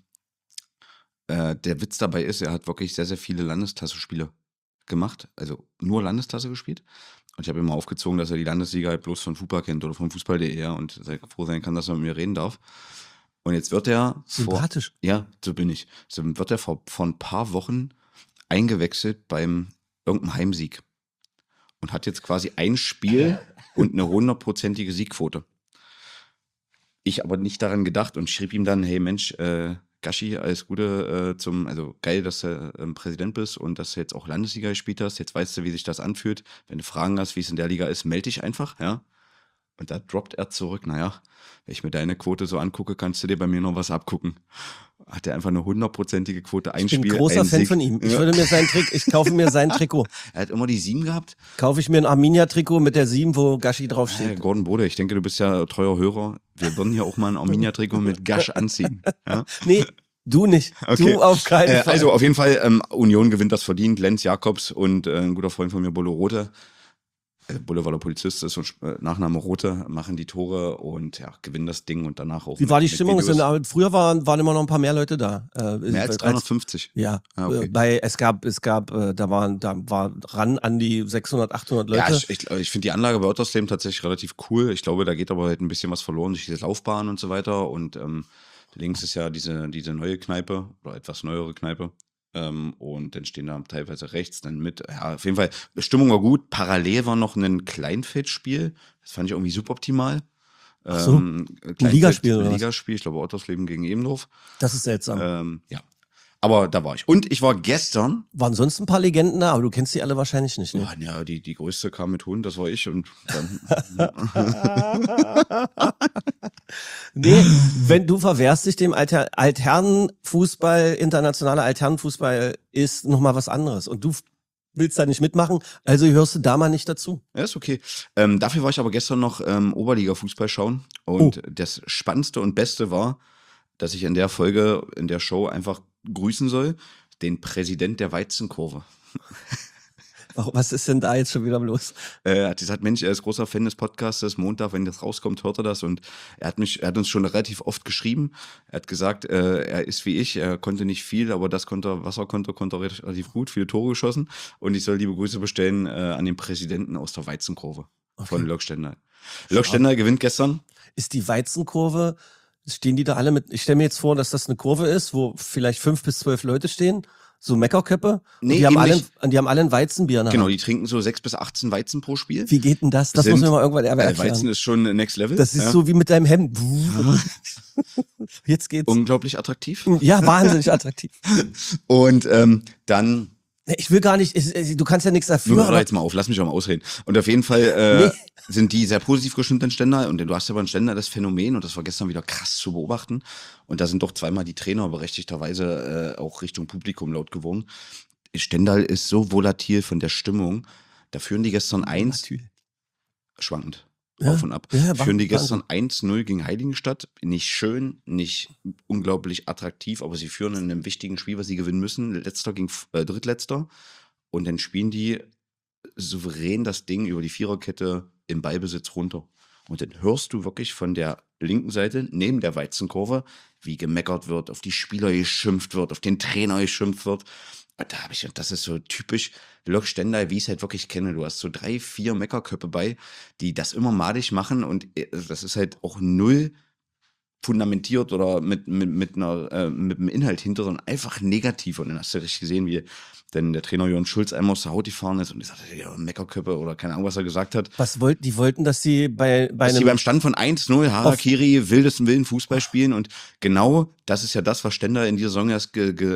der Witz dabei ist, er hat wirklich sehr, sehr viele Landestasse-Spiele gemacht. Also nur Landestasse gespielt. Und ich habe ihm mal aufgezogen, dass er die Landesliga halt bloß von FUPA kennt oder von Fußball.de und sehr froh sein kann, dass er mit mir reden darf. Und jetzt wird er sympathisch. Ja, so bin ich. So wird er vor ein paar Wochen eingewechselt beim irgendeinem Heimsieg und hat jetzt quasi ein Spiel und eine 100%ige Siegquote. Ich aber nicht daran gedacht und schrieb ihm dann, hey Mensch, Gaschi, alles Gute also geil, dass du Präsident bist und dass du jetzt auch Landesliga gespielt hast. Jetzt weißt du, wie sich das anfühlt. Wenn du Fragen hast, wie es in der Liga ist, melde dich einfach, ja. Und da droppt er zurück, naja, wenn ich mir deine Quote so angucke, kannst du dir bei mir noch was abgucken. Hat er einfach eine 100%ige Quote, ein Spiel, ein Sieg. Ich bin großer Fan von ihm. Ich kaufe mir sein Trikot. Er hat immer die 7 gehabt. Kaufe ich mir ein Arminia-Trikot mit der 7, wo Gaschi draufsteht. Gordon Bode, ich denke, du bist ja treuer Hörer. Wir würden hier auch mal ein Arminia-Trikot mit Gasch anziehen. Ja? Nee, du nicht. Okay. Du auf keinen Fall. Also auf jeden Fall, Union gewinnt das verdient. Lenz Jakobs und ein guter Freund von mir, Bulle Rote. Bulle, weil er Polizist ist und Nachname Rote, machen die Tore und ja, gewinnen das Ding und danach auch. Wie war die Stimmung? Früher waren immer noch ein paar mehr Leute da. Mehr als 350? Ja. Okay. Es gab, da war ran an die 600, 800 Leute. Ja, ich finde die Anlage bei Ottersleben tatsächlich relativ cool. Ich glaube, da geht aber halt ein bisschen was verloren durch diese Laufbahn und so weiter und links ist ja diese neue Kneipe oder etwas neuere Kneipe. Und dann stehen da teilweise rechts dann mit. Ja, auf jeden Fall, Stimmung war gut. Parallel war noch ein Kleinfeldspiel. Das fand ich irgendwie suboptimal. Ach so, ein Ligaspiel oder was? Ligaspiel, ich glaube Ottersleben gegen Ebendorf. Das ist seltsam. Ja. Aber da war ich. Und ich war gestern. Waren sonst ein paar Legenden da, aber du kennst die alle wahrscheinlich nicht, ne? Ja, die größte kam mit Hund, das war ich. Und dann nee, wenn du verwehrst dich dem Altherrenfußball, internationaler Altherrenfußball ist nochmal was anderes. Und du willst da nicht mitmachen, also hörst du da mal nicht dazu. Ja, ist okay. Dafür war ich aber gestern noch Oberliga-Fußball schauen. Und das Spannendste und Beste war, dass ich in der Folge, in der Show einfach grüßen soll, den Präsident der Weizenkurve. Was ist denn da jetzt schon wieder los? Er hat gesagt, Mensch, er ist großer Fan des Podcastes. Montag, wenn das rauskommt, hört er das. Und er hat uns schon relativ oft geschrieben. Er hat gesagt, er ist wie ich, er konnte nicht viel, aber was er konnte er relativ gut, viele Tore geschossen. Und ich soll liebe Grüße bestellen an den Präsidenten aus der Weizenkurve von Lok Stendal. Lok Stendal gewinnt gestern. Ist die Weizenkurve, stehen die da alle mit, ich stelle mir jetzt vor, dass das eine Kurve ist, wo vielleicht 5 bis 12 Leute stehen. So Meckerköppe? Nee, die haben alle ein Weizenbier. Genau, die trinken so 6 bis 18 Weizen pro Spiel. Wie geht denn das? Das muss mir mal irgendwann erklären. Weizen ist schon next level. Das ist so wie mit deinem Hemd. Jetzt geht's. Unglaublich attraktiv. Ja, wahnsinnig attraktiv. Und dann... Ich will gar nicht, du kannst ja nichts dafür. Hör jetzt mal auf, lass mich auch mal ausreden. Und auf jeden Fall sind die sehr positiv gestimmt in Stendal. Und du hast ja bei Stendal das Phänomen, und das war gestern wieder krass zu beobachten. Und da sind doch zweimal die Trainer berechtigterweise auch Richtung Publikum laut geworden. Stendal ist so volatil von der Stimmung. Da führen die gestern schwankend. Auf und ab. Ja, führen die gestern 1-0 gegen Heiligenstadt. Nicht schön, nicht unglaublich attraktiv, aber sie führen in einem wichtigen Spiel, was sie gewinnen müssen. Letzter gegen Drittletzter. Und dann spielen die souverän das Ding über die Viererkette im Ballbesitz runter. Und dann hörst du wirklich von der linken Seite, neben der Weizenkurve, wie gemeckert wird, auf die Spieler geschimpft wird, auf den Trainer geschimpft wird. Und da habe ich, das ist so typisch Lok Stendal, wie ich es halt wirklich kenne. Du hast so 3, 4 Meckerköpfe bei, die das immer madig machen und das ist halt auch null fundamentiert oder mit einem Inhalt hinter, sondern einfach negativ. Und dann hast du richtig gesehen, wie denn der Trainer Jörn Schulz einmal aus der Haut gefahren ist und ich sagte, ja, Meckerköppe oder keine Ahnung, was er gesagt hat. Die wollten, dass sie dass sie beim Stand von 1-0 Harakiri wilden Fußball spielen und genau das ist ja das, was Stendal in dieser Saison erst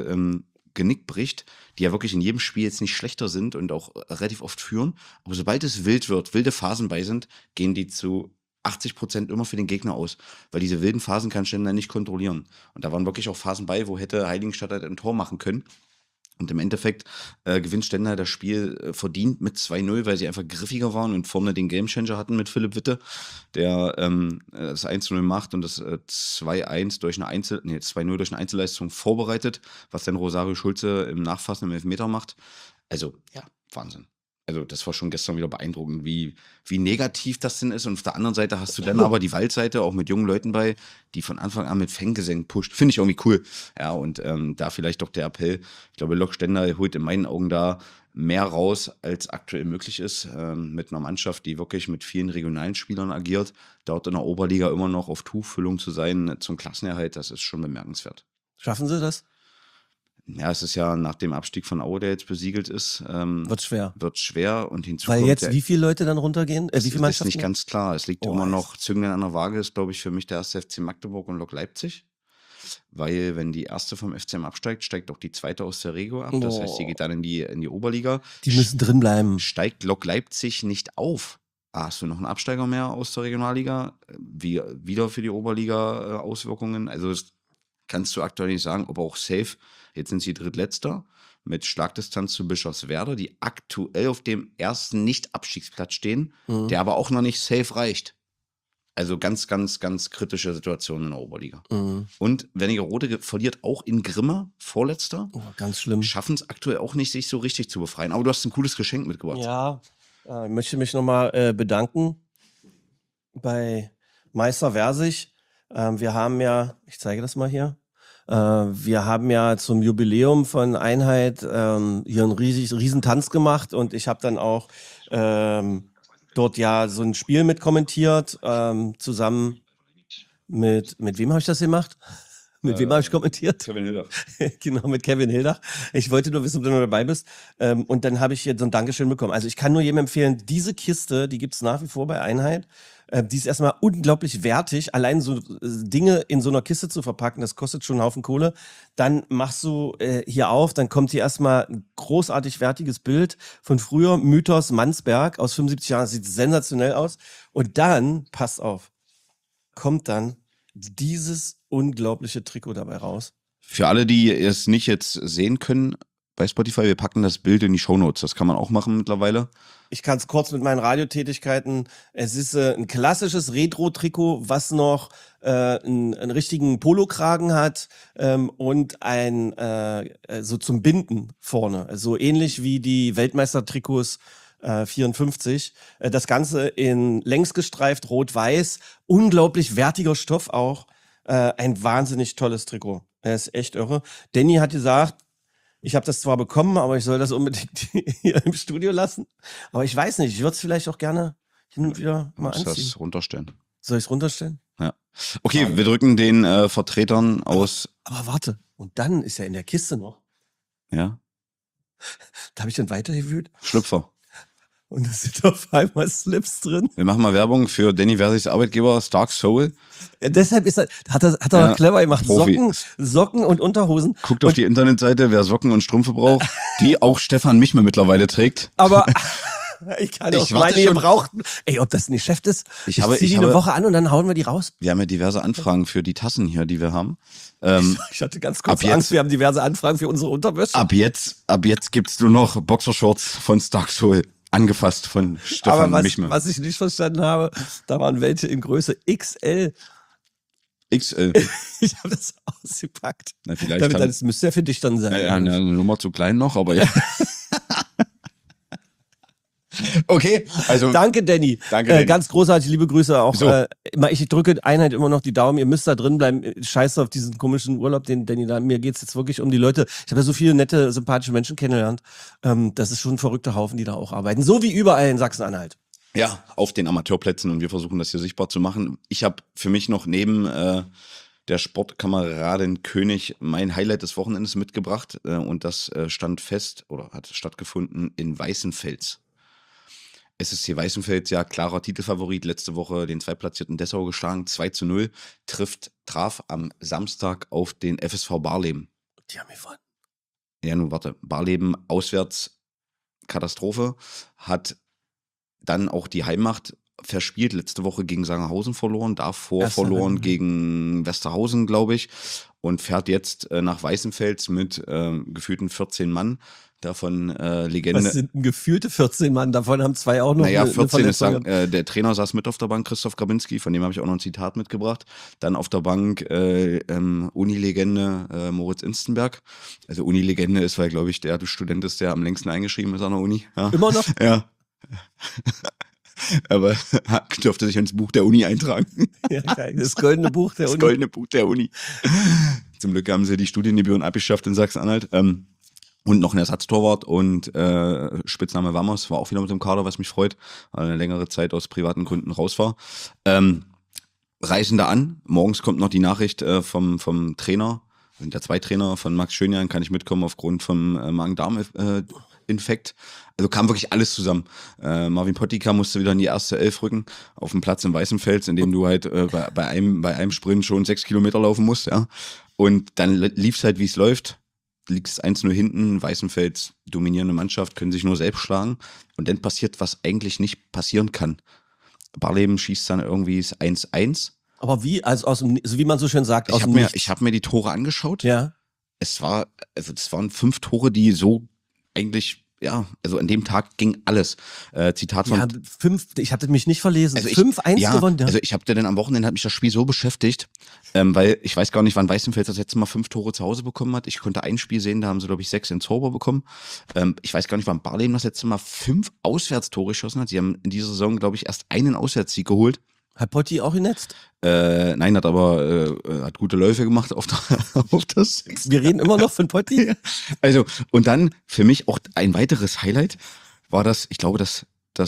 Genick bricht, die ja wirklich in jedem Spiel jetzt nicht schlechter sind und auch relativ oft führen. Aber sobald es wild wird, wilde Phasen bei sind, gehen die zu 80% immer für den Gegner aus. Weil diese wilden Phasen kann Stendal nicht kontrollieren. Und da waren wirklich auch Phasen bei, wo hätte Heiligenstadt halt ein Tor machen können. Und im Endeffekt gewinnt Stendal das Spiel verdient mit 2-0, weil sie einfach griffiger waren und vorne den Gamechanger hatten mit Philipp Witte, der das 1-0 macht und das 2-1 durch eine 2-0 durch eine Einzelleistung vorbereitet, was dann Rosario Schulze im Nachfassen im Elfmeter macht. Also, ja, Wahnsinn. Also das war schon gestern wieder beeindruckend, wie negativ das denn ist. Und auf der anderen Seite hast du dann aber die Waldseite auch mit jungen Leuten bei, die von Anfang an mit Fanggesängen pusht. Finde ich irgendwie cool. Ja, und da vielleicht doch der Appell. Ich glaube, Lok Stendal holt in meinen Augen da mehr raus, als aktuell möglich ist. Mit einer Mannschaft, die wirklich mit vielen regionalen Spielern agiert. Dort in der Oberliga immer noch auf Tuchfüllung zu sein zum Klassenerhalt, das ist schon bemerkenswert. Schaffen sie das? Ja, es ist ja nach dem Abstieg von Aue, der jetzt besiegelt ist, wird schwer und hinzu Weil kommt jetzt wie viele Leute dann runtergehen? Wie viele Das ist nicht ganz klar. Es liegt immer noch Zünglein an der Waage, ist glaube ich für mich der erste FC Magdeburg und Lok Leipzig. Weil wenn die erste vom FCM absteigt, steigt auch die zweite aus der Regio ab. Das heißt, die geht dann in die Oberliga. Die müssen drin bleiben. Steigt Lok Leipzig nicht auf, hast du noch einen Absteiger mehr aus der Regionalliga? Wieder für die Oberliga Auswirkungen. Also das kannst du aktuell nicht sagen, aber auch safe. Jetzt sind sie Drittletzter mit Schlagdistanz zu Bischofswerda, die aktuell auf dem ersten Nicht-Abstiegsplatz stehen, der aber auch noch nicht safe reicht. Also ganz, ganz, ganz kritische Situation in der Oberliga. Und Wernigerode verliert auch in Grimma, Vorletzter. Oh, ganz schlimm. Schaffen es aktuell auch nicht, sich so richtig zu befreien. Aber du hast ein cooles Geschenk mitgebracht. Ja, ich möchte mich nochmal bedanken bei Meister Versich. Wir haben ja, ich zeige das mal hier, wir haben ja zum Jubiläum von Einheit hier einen riesen Tanz gemacht und ich habe dann auch dort ja so ein Spiel mit kommentiert, zusammen mit wem habe ich das gemacht? Mit wem habe ich kommentiert? Kevin Hildach. Genau, mit Kevin Hildach. Ich wollte nur wissen, ob du noch dabei bist. Und dann habe ich hier so ein Dankeschön bekommen. Also ich kann nur jedem empfehlen, diese Kiste, die gibt's nach wie vor bei Einheit. Die ist erstmal unglaublich wertig. Allein so Dinge in so einer Kiste zu verpacken, das kostet schon einen Haufen Kohle. Dann machst du hier auf, dann kommt hier erstmal ein großartig wertiges Bild von früher, Mythos Mansberg aus 75 Jahren. Das sieht sensationell aus. Und dann, passt auf, kommt dann dieses unglaubliche Trikot dabei raus. Für alle, die es nicht jetzt sehen können bei Spotify, wir packen das Bild in die Shownotes. Das kann man auch machen mittlerweile. Ich kann es kurz mit meinen Radiotätigkeiten. Es ist ein klassisches Retro-Trikot, was noch einen richtigen Polokragen hat und ein so zum Binden vorne. So ähnlich wie die Weltmeistertrikots 54. Das Ganze in längs gestreift, rot-weiß. Unglaublich wertiger Stoff auch. Ein wahnsinnig tolles Trikot. Er ist echt irre. Danny hat gesagt, ich habe das zwar bekommen, aber ich soll das unbedingt hier im Studio lassen. Aber ich weiß nicht, ich würde es vielleicht auch gerne hin und wieder mal anziehen. Soll ich das runterstellen? Soll ich es runterstellen? Ja. Okay, wir drücken den Vertretern aus... Aber warte, und dann ist ja in der Kiste noch. Ja? Da habe ich dann weitergewühlt. Schlüpfer. Und da sind auf einmal Slips drin. Wir machen mal Werbung für Danny Versichs Arbeitgeber Stark Soul. Ja, deshalb ist hat er clever gemacht. Profi. Socken und Unterhosen. Guckt auf die Internetseite, wer Socken und Strümpfe braucht, die auch Stefan Michme mittlerweile trägt. Aber ich kann auch meine schon. gebrauchten. Ey, ob das ein Geschäft ist? Ich zieh die habe- eine Woche an und dann hauen wir die raus. Wir haben ja diverse Anfragen für die Tassen hier, die wir haben. Ich hatte ganz kurz ab jetzt- Angst, wir haben diverse Anfragen für unsere Unterwäsche. Ab jetzt gibt's nur noch Boxershorts von Stark Soul, angefasst von Stefan Aber Michme. was ich nicht verstanden habe, da waren welche in Größe XL. XL. Ich habe das ausgepackt. Na, vielleicht Das müsste ja für dich dann sein. eine Nummer zu klein noch, aber ja. Okay, also Danke, Danny. Danke, Danny. Ganz großartig, liebe Grüße auch. So. Ich drücke Einheit immer noch die Daumen. Ihr müsst da drin bleiben. Scheiße auf diesen komischen Urlaub, den Danny da. Mir geht's jetzt wirklich um die Leute. Ich habe ja so viele nette, sympathische Menschen kennengelernt. Das ist schon ein verrückter Haufen, die da auch arbeiten. So wie überall in Sachsen-Anhalt. Ja, auf den Amateurplätzen und wir versuchen das hier sichtbar zu machen. Ich habe für mich noch neben der Sportkameradin König mein Highlight des Wochenendes mitgebracht und das stand fest oder hat stattgefunden in Weißenfels. SSC Weißenfels, ja, klarer Titelfavorit, letzte Woche den zweitplatzierten Dessau geschlagen, 2:0, traf am Samstag auf den FSV Barleben. Die haben gewonnen. Ja, nun warte, Barleben auswärts Katastrophe, hat dann auch die Heimmacht verspielt, letzte Woche gegen Sangerhausen verloren, davor verloren gegen Westerhausen, glaube ich, und fährt jetzt nach Weißenfels mit gefühlten 14 Mann, davon Legende. Das sind gefühlte 14 Mann, davon haben 2 auch noch Naja, 14 ist Verletzung. der Trainer saß mit auf der Bank, Christoph Grabinski, von dem habe ich auch noch ein Zitat mitgebracht. Dann auf der Bank Unilegende Moritz Instenberg. Also Unilegende ist, weil, glaube ich, der Student ist, der am längsten eingeschrieben ist an der Uni. Ja. Immer noch? Ja. Aber dürfte sich ins Buch der Uni eintragen. Ja, geil. Das goldene Buch der Uni. Das goldene Buch der Uni. Zum Glück haben sie die Studiengebühren abgeschafft in Sachsen-Anhalt. Und noch ein Ersatztorwart und Spitzname Wamos war auch wieder mit dem Kader, was mich freut, weil er eine längere Zeit aus privaten Gründen raus war. Reisen da an. Morgens kommt noch die Nachricht vom Trainer, der 2 Trainer von Max Schönjan, kann ich mitkommen aufgrund vom Magen-Darm-Infekt. Also kam wirklich alles zusammen. Marvin Pottika musste wieder in die erste 11 rücken, auf dem Platz in Weißenfels, in dem du halt bei einem Sprint schon 6 Kilometer laufen musst. Ja. Und dann lief es halt, wie es läuft. Liegt es 1:0 hinten, Weißenfels, dominierende Mannschaft, können sich nur selbst schlagen. Und dann passiert, was eigentlich nicht passieren kann. Barleben schießt dann irgendwie 1:1. Aber wie, also wie man so schön sagt, aus dem Nichts. Ich hab mir die Tore angeschaut. Ja. Das waren 5 Tore, die so eigentlich, ja, also an dem Tag ging alles. Zitat von... Ja, 5, ich hatte mich nicht verlesen. Also 5:1 gewonnen. Ja. Also ich habe dann am Wochenende, hat mich das Spiel so beschäftigt, weil ich weiß gar nicht, wann Weißenfels das letzte Mal 5 Tore zu Hause bekommen hat. Ich konnte ein Spiel sehen, da haben sie, glaube ich, 6 in Zauber bekommen. Ich weiß gar nicht, wann Barleben das letzte Mal 5 Auswärtstore geschossen hat. Sie haben in dieser Saison, glaube ich, erst einen Auswärtssieg geholt. Hat Potti auch genetzt? Nein, hat aber hat gute Läufe gemacht auf das. Wir reden immer noch von Potti? Ja. Also, und dann für mich auch ein weiteres Highlight war das, ich glaube, das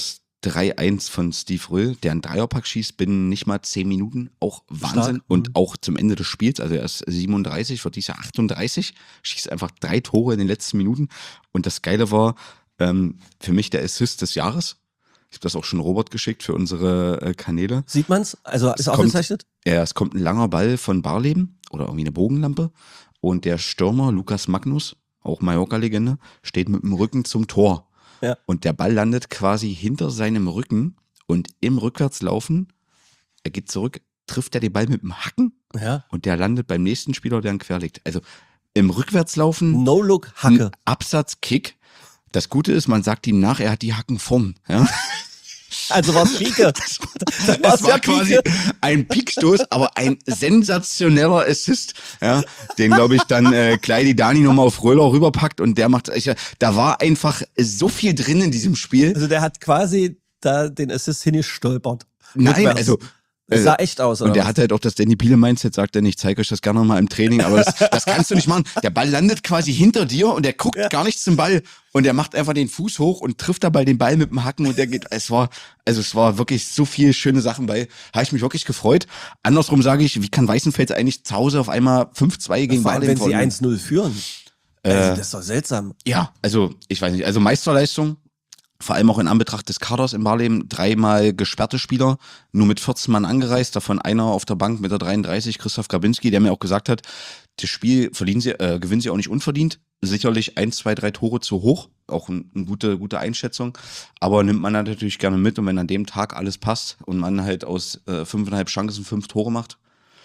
3:1 von Steve Röhl, der einen Dreierpack schießt binnen nicht mal 10 Minuten. Auch Wahnsinn. Stark. Und auch zum Ende des Spiels, also er ist 37, wird dieses Jahr 38, schießt einfach 3 Tore in den letzten Minuten. Und das Geile war für mich der Assist des Jahres. Ich habe das auch schon Robert geschickt für unsere Kanäle. Sieht man's? Also ist aufgezeichnet? Ja, es kommt ein langer Ball von Barleben oder irgendwie eine Bogenlampe und der Stürmer Lukas Magnus, auch Mallorca-Legende, steht mit dem Rücken zum Tor. Ja. Und der Ball landet quasi hinter seinem Rücken und im Rückwärtslaufen, er geht zurück, trifft er den Ball mit dem Hacken Ja. und der landet beim nächsten Spieler, der ihn querlegt. Also im Rückwärtslaufen No-Look-Hacke. Absatzkick. Das Gute ist, man sagt ihm nach, er hat die Hacken vorn. Ja? Also war's Pike. Das war quasi ein Piekstoß, aber ein sensationeller Assist, ja, den, glaube ich, dann Kleidi Dani nochmal auf Röhler rüberpackt und der macht, da war einfach so viel drin in diesem Spiel. Also der hat quasi da den Assist hingestolpert. Nein, Rückwärts. also Das sah echt aus, oder? und der was? hat halt auch das Danny Piele Mindset, sagt er nicht, ich zeige euch das gerne nochmal im Training, aber das kannst du nicht machen. Der Ball landet quasi hinter dir und der guckt gar nicht zum Ball und der macht einfach den Fuß hoch und trifft dabei den Ball mit dem Hacken und der geht, es war wirklich so viel schöne Sachen bei, habe ich mich wirklich gefreut. Andersrum sage ich, wie kann Weißenfels eigentlich zu Hause auf einmal 5:2 gegen Vor allem, Barleben wenn sie verlieren? 1:0 führen. Also, das ist doch seltsam. Ja, also ich weiß nicht, also Meisterleistung, vor allem auch in Anbetracht des Kaders in Barleben, 3-mal gesperrte Spieler, nur mit 14 Mann angereist, davon einer auf der Bank mit der 33, Christoph Grabinski, der mir auch gesagt hat, das Spiel gewinnen sie auch nicht unverdient, sicherlich 1, 2, 3 Tore zu hoch, auch eine gute Einschätzung, aber nimmt man natürlich gerne mit und wenn an dem Tag alles passt und man halt aus 5,5 Chancen 5 Tore macht,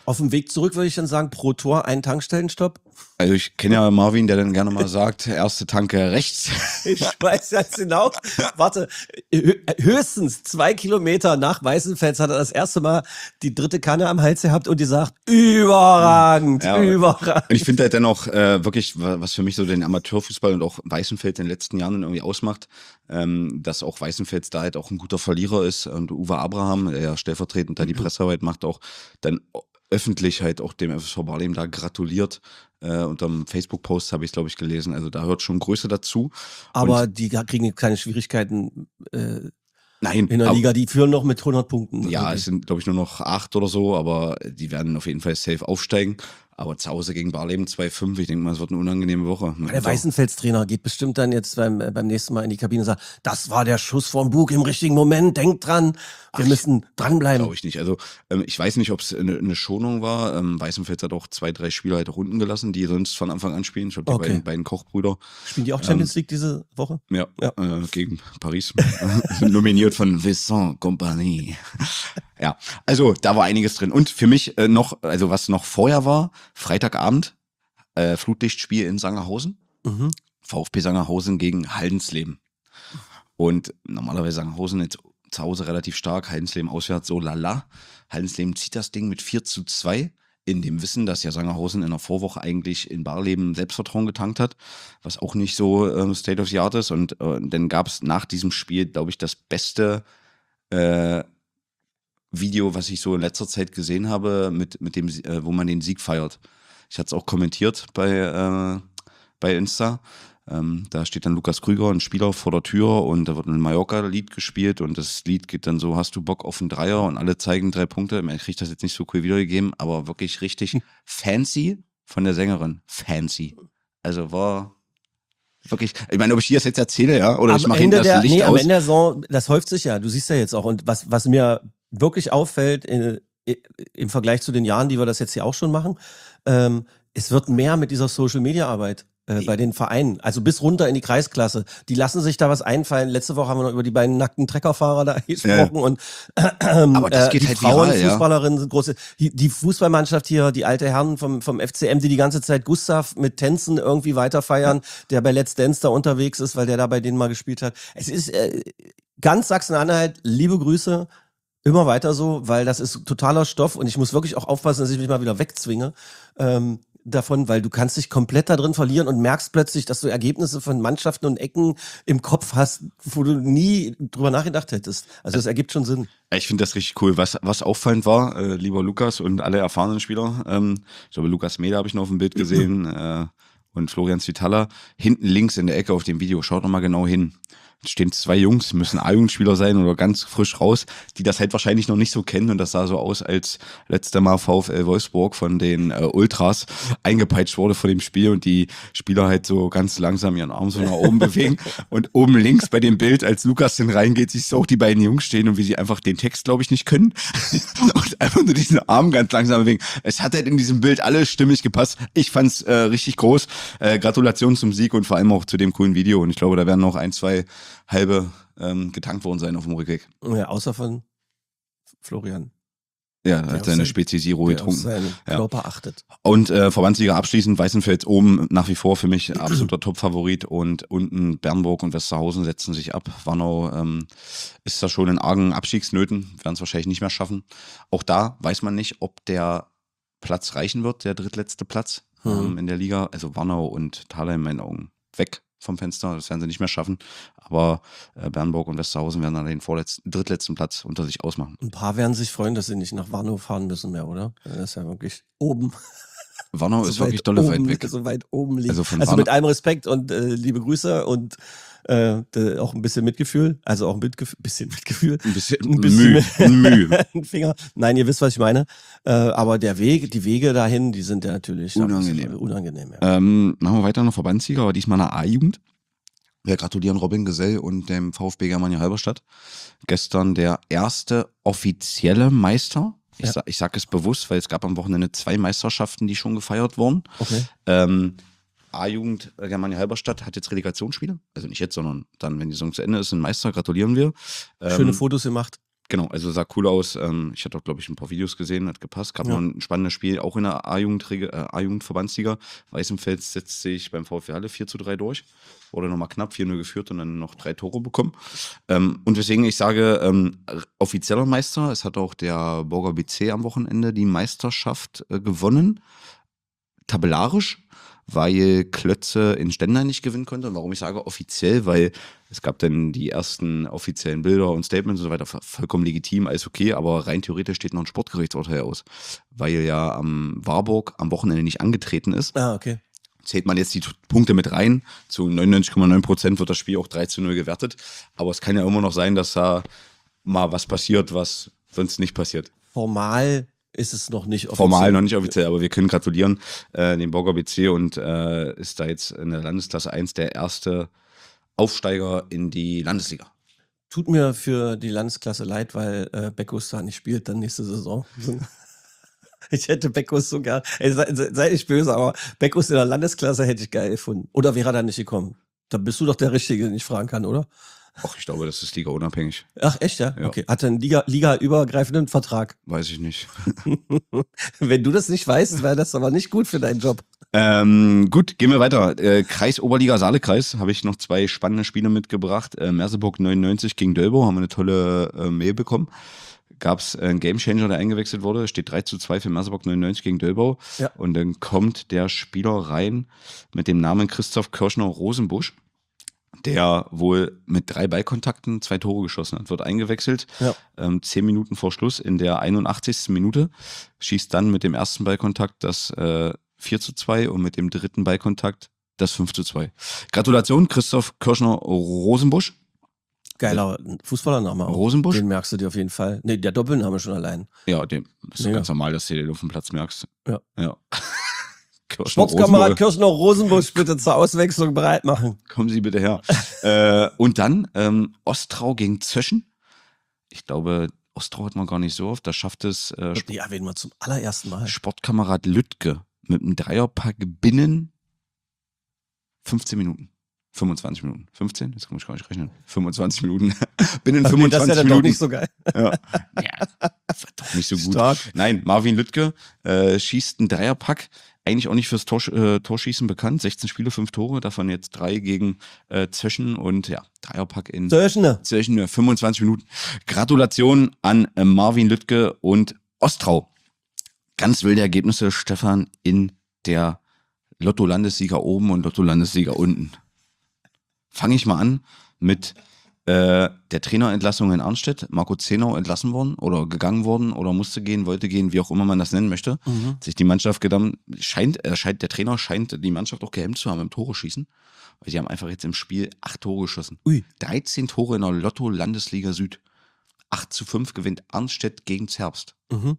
Auf dem Weg zurück würde ich dann sagen, pro Tor ein Tankstellenstopp. Also ich kenne ja Marvin, der dann gerne mal sagt, erste Tanke rechts. Ich weiß ganz genau. Warte, höchstens 2 Kilometer nach Weißenfels hat er das erste Mal die dritte Kanne am Hals gehabt und die sagt, überragend, überragend. Und ich finde halt dann auch wirklich, was für mich so den Amateurfußball und auch Weißenfels in den letzten Jahren irgendwie ausmacht, dass auch Weißenfels da halt auch ein guter Verlierer ist und Uwe Abraham, der ja stellvertretend da die Pressearbeit macht, auch dann öffentlich halt auch dem FSV Barleben da gratuliert. Unterm Facebook-Post habe ich, glaube ich, gelesen. Also da hört schon Größe dazu. Aber die kriegen keine Schwierigkeiten Nein, in der Liga. Die führen noch mit 100 Punkten. Ja, irgendwie. es sind, glaube ich, nur noch 8 oder so, aber die werden auf jeden Fall safe aufsteigen. Aber zu Hause gegen Barleben 2-5, ich denke mal, es wird eine unangenehme Woche. Der Weißenfels-Trainer geht bestimmt dann jetzt beim nächsten Mal in die Kabine und sagt, das war der Schuss vom Bug im richtigen Moment, denkt dran, wir müssen dranbleiben. Glaube ich nicht. Also ich weiß nicht, ob es eine Schonung war. Weißenfels hat auch 2, 3 Spieler halt auch unten gelassen, die sonst von Anfang an spielen. Ich glaube, die beiden Kochbrüder. Spielen die auch Champions League diese Woche? Ja. Gegen Paris. Nominiert von Vincent Kompany. Ja, also da war einiges drin. Und für mich noch, also was noch vorher war, Freitagabend, Flutlichtspiel in Sangerhausen. VfB Sangerhausen gegen Haldensleben. Und normalerweise Sangerhausen jetzt zu Hause relativ stark, Haldensleben auswärts so lala. Haldensleben zieht das Ding mit 4-2, in dem Wissen, dass ja Sangerhausen in der Vorwoche eigentlich in Barleben Selbstvertrauen getankt hat, was auch nicht so State of the Art ist. Und dann gab es nach diesem Spiel, glaube ich, das beste Video, was ich so in letzter Zeit gesehen habe, mit dem, wo man den Sieg feiert. Ich hatte es auch kommentiert bei Insta. Da steht dann Lukas Krüger, ein Spieler, vor der Tür und da wird ein Mallorca-Lied gespielt und das Lied geht dann so, hast du Bock auf einen Dreier? Und alle zeigen 3 Punkte. Man kriegt das jetzt nicht so cool wiedergegeben, aber wirklich richtig fancy von der Sängerin. Fancy. Also war wirklich, ich meine, ob ich dir das jetzt erzähle, ja, oder ich mache hinten das Licht aus. Am Ende der Saison, das häuft sich ja, du siehst ja jetzt auch und was mir wirklich auffällt im Vergleich zu den Jahren, die wir das jetzt hier auch schon machen, es wird mehr mit dieser Social-Media-Arbeit bei den Vereinen, also bis runter in die Kreisklasse. Die lassen sich da was einfallen. Letzte Woche haben wir noch über die beiden nackten Treckerfahrer da gesprochen und aber das geht die halt Frauenfußballerinnen sind große. Die Fußballmannschaft hier, die alte Herren vom FCM, die ganze Zeit Gustav mit Tänzen irgendwie weiter feiern, der bei Let's Dance da unterwegs ist, weil der da bei denen mal gespielt hat. Es ist ganz Sachsen-Anhalt, liebe Grüße, immer weiter so, weil das ist totaler Stoff und ich muss wirklich auch aufpassen, dass ich mich mal wieder wegzwinge davon, weil du kannst dich komplett da drin verlieren und merkst plötzlich, dass du Ergebnisse von Mannschaften und Ecken im Kopf hast, wo du nie drüber nachgedacht hättest. Also das ergibt schon Sinn. Ich finde das richtig cool. Was auffallend war, lieber Lukas und alle erfahrenen Spieler, ich glaube Lukas Meder habe ich noch auf dem Bild gesehen und Florian Svitala, hinten links in der Ecke auf dem Video, schaut noch mal genau hin. Stehen 2 Jungs, müssen A-Jugendspieler sein oder ganz frisch raus, die das halt wahrscheinlich noch nicht so kennen und das sah so aus, als letztes Mal VfL Wolfsburg von den Ultras eingepeitscht wurde vor dem Spiel und die Spieler halt so ganz langsam ihren Arm so nach oben bewegen und oben links bei dem Bild, als Lukas denn reingeht, siehst du auch die beiden Jungs stehen und wie sie einfach den Text, glaube ich, nicht können und einfach nur diesen Arm ganz langsam bewegen. Es hat halt in diesem Bild alles stimmig gepasst. Ich fand's richtig groß. Gratulation zum Sieg und vor allem auch zu dem coolen Video und ich glaube, da werden noch 1, 2 halbe getankt worden sein auf dem Rückweg. Ja, außer von Florian. Ja, er hat seine Spezi Zero getrunken. Seinen Körper achtet. Und Verbandsliga abschließend, Weißenfels oben nach wie vor für mich absoluter Top-Favorit und unten Bernburg und Westerhausen setzen sich ab. Warnau ist da schon in argen Abstiegsnöten, werden es wahrscheinlich nicht mehr schaffen. Auch da weiß man nicht, ob der Platz reichen wird, der drittletzte Platz in der Liga. Also Warnau und Thalheim in meinen Augen weg vom Fenster, das werden sie nicht mehr schaffen, aber Bernburg und Westerhausen werden dann den drittletzten Platz unter sich ausmachen. Ein paar werden sich freuen, dass sie nicht nach Warnow fahren müssen mehr, oder? Das ist ja wirklich oben. Warnow ist wirklich dolle weit weg. So weit oben liegt. Also mit allem Respekt und liebe Grüße und auch ein bisschen Mitgefühl, also auch ein bisschen Mitgefühl. Ein bisschen Mühe. Ein Finger. Nein, ihr wisst, was ich meine. Aber die Wege dahin, die sind ja natürlich unangenehm. Ja. Machen wir weiter noch Verbandsliga, aber diesmal eine A-Jugend. Wir gratulieren Robin Gesell und dem VfB Germania Halberstadt. Gestern der erste offizielle Meister. Ich sage es bewusst, weil es gab am Wochenende 2 Meisterschaften, die schon gefeiert wurden. Okay. A-Jugend Germania Halberstadt hat jetzt Relegationsspiele. Also nicht jetzt, sondern dann, wenn die Saison zu Ende ist, sind Meister. Gratulieren wir. Schöne Fotos gemacht. Genau, also sah cool aus. Ich hatte auch, glaube ich, ein paar Videos gesehen, hat gepasst. Gab noch ein spannendes Spiel, auch in der A-Jugend-Verbandsliga. Weißenfels setzt sich beim VfB Halle 4:3 durch. Wurde nochmal knapp 4:0 geführt und dann noch 3 Tore bekommen. Und weswegen ich sage, offizieller Meister, es hat auch der Borger BC am Wochenende die Meisterschaft gewonnen. Tabellarisch, weil Klötze in Stendal nicht gewinnen konnte. Und warum ich sage offiziell, weil es gab dann die ersten offiziellen Bilder und Statements und so weiter, vollkommen legitim, alles okay, aber rein theoretisch steht noch ein Sportgerichtsurteil aus, weil ja Warburg am Wochenende nicht angetreten ist. Ah, okay. Zählt man jetzt die Punkte mit rein, zu 99,9% wird das Spiel auch 3:0 gewertet, aber es kann ja immer noch sein, dass da mal was passiert, was sonst nicht passiert. Formal ist es noch nicht offiziell. Formal noch nicht offiziell, aber wir können gratulieren dem Borger BC und ist da jetzt in der Landesklasse 1 der erste Aufsteiger in die Landesliga. Tut mir für die Landesklasse leid, weil Beckus da nicht spielt dann nächste Saison. Ich hätte Beckus sogar, sei nicht böse, aber Beckus in der Landesklasse hätte ich geil gefunden. Oder wäre er da nicht gekommen? Da bist du doch der Richtige, den ich fragen kann, oder? Ach, ich glaube, das ist ligaunabhängig. Ach, echt, ja? Ja. Okay. Hat er einen ligaübergreifenden Vertrag? Weiß ich nicht. Wenn du das nicht weißt, wäre das aber nicht gut für deinen Job. Gut, gehen wir weiter. Kreis Oberliga Saale-Kreis habe ich noch 2 spannende Spiele mitgebracht. Merseburg 99 gegen Dölbow, haben wir eine tolle Mail bekommen. Gab es einen Gamechanger, der eingewechselt wurde. Steht 3:2 für Merseburg 99 gegen Dölbow. Ja. Und dann kommt der Spieler rein mit dem Namen Christoph Kirschner-Rosenbusch, der wohl mit 3 Ballkontakten 2 Tore geschossen hat, wird eingewechselt. Ja. 10 Minuten vor Schluss in der 81. Minute, schießt dann mit dem ersten Ballkontakt das 4:2 und mit dem dritten Ballkontakt das 5:2. Gratulation, Christoph Kirschner-Rosenbusch. Geiler Fußballername auch. Rosenbusch? Den merkst du dir auf jeden Fall. Nee, der Doppelname schon allein. Ja, das ist Mega. ganz normal, dass du den auf dem Platz merkst. Ja. Sportskamerad Kirschner Rosenbusch bitte zur Auswechslung bereit machen. Kommen Sie bitte her. Und dann Ostrau gegen Zöschen. Ich glaube, Ostrau hat man gar nicht so oft. Da schafft es Die erwähnen wir zum allerersten Mal. Sportkamerad Lüttke mit einem Dreierpack binnen 15 Minuten. 25 Minuten. 15? Jetzt kann ich gar nicht rechnen. 25 Minuten. Binnen 25 das ist ja dann Minuten. doch nicht so geil. Ja, das war doch nicht so gut. Stark. Nein, Marvin Lüttke schießt einen Dreierpack. Eigentlich auch nicht fürs Torschießen bekannt. 16 Spiele, 5 Tore. Davon jetzt 3 gegen Zöschen und ja, Dreierpack in Zöschen. 25 Minuten. Gratulation an Marvin Lüttke und Ostrau. Ganz wilde Ergebnisse, Stefan, in der Lotto-Landessieger oben und Lotto-Landessieger unten. Fange ich mal an mit der Trainerentlassung in Arnstedt. Marco Zenau entlassen worden oder gegangen worden oder musste gehen, wollte gehen, wie auch immer man das nennen möchte. Sich die Mannschaft der Trainer scheint die Mannschaft auch gehemmt zu haben im Tore schießen. Weil sie haben einfach jetzt im Spiel 8 Tore geschossen. Ui. 13 Tore in der Lotto-Landesliga Süd. 8:5 gewinnt Arnstedt gegen Zerbst.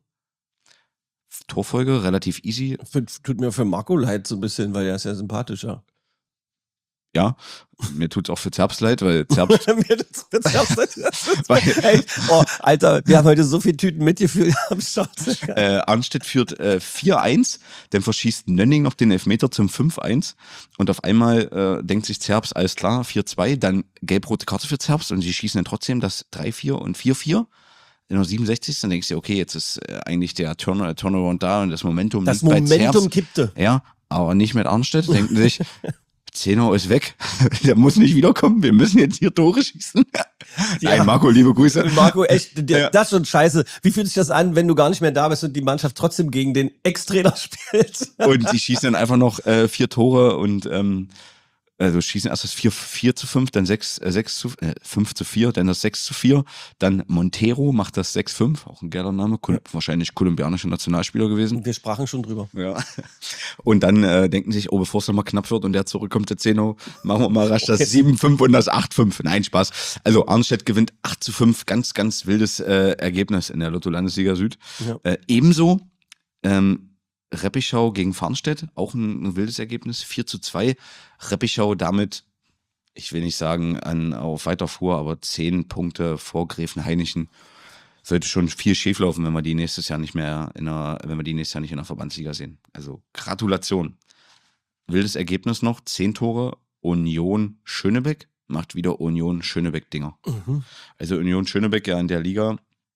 Torfolge relativ easy. Tut mir für Marco leid so ein bisschen, weil er ist ja sympathischer. Ja, mir tut's auch für Zerbst leid, weil Zerbst Mir tut's für Zerbst leid. Ey, oh, Alter, wir haben heute so viel Tüten Mitgefühl am Start. Arnstedt führt 4:1, dann verschießt Nönning noch den Elfmeter zum 5:1 und auf einmal denkt sich Zerbst, alles klar, 4:2, dann gelb-rote Karte für Zerbst und sie schießen dann trotzdem das 3:4 und 4:4. In der 67. Dann denkst du, okay, jetzt ist eigentlich der Turnaround da und das Momentum Das liegt bei Zerbst. Momentum kippte. Ja, aber nicht mit Arnstedt, denken sich, Zehner ist weg, der muss nicht wiederkommen, wir müssen jetzt hier Tore schießen. Ja. Nein, Marco, liebe Grüße. Marco, echt, das ist schon scheiße. Wie fühlt sich das an, wenn du gar nicht mehr da bist und die Mannschaft trotzdem gegen den Ex-Trainer spielt? Und die schießen dann einfach noch 4 Tore und also schießen erst das 4:5, dann 5:4, dann das 6:4. Dann Montero macht das 6:5, auch ein geiler Name, wahrscheinlich kolumbianischer Nationalspieler gewesen. Wir sprachen schon drüber. Ja. Und dann denken sich, bevor es nochmal knapp wird und der zurückkommt, der Zeno, machen wir mal rasch das 7:5 und das 8:5. Nein, Spaß. Also Arnstedt gewinnt 8:5, ganz, ganz wildes Ergebnis in der Lotto-Landesliga Süd. Ja. Ebenso Reppichau gegen Farnstedt, auch ein wildes Ergebnis, 4:2. Reppichau damit, ich will nicht sagen auf weiter Flur, aber 10 Punkte vor Gräfenhainichen. Sollte schon viel schief laufen, wenn wir die nächstes Jahr nicht in der Verbandsliga sehen. Also Gratulation. Wildes Ergebnis noch, 10 Tore, Union Schönebeck macht wieder Union Schönebeck Dinger. Also Union Schönebeck ja in der Liga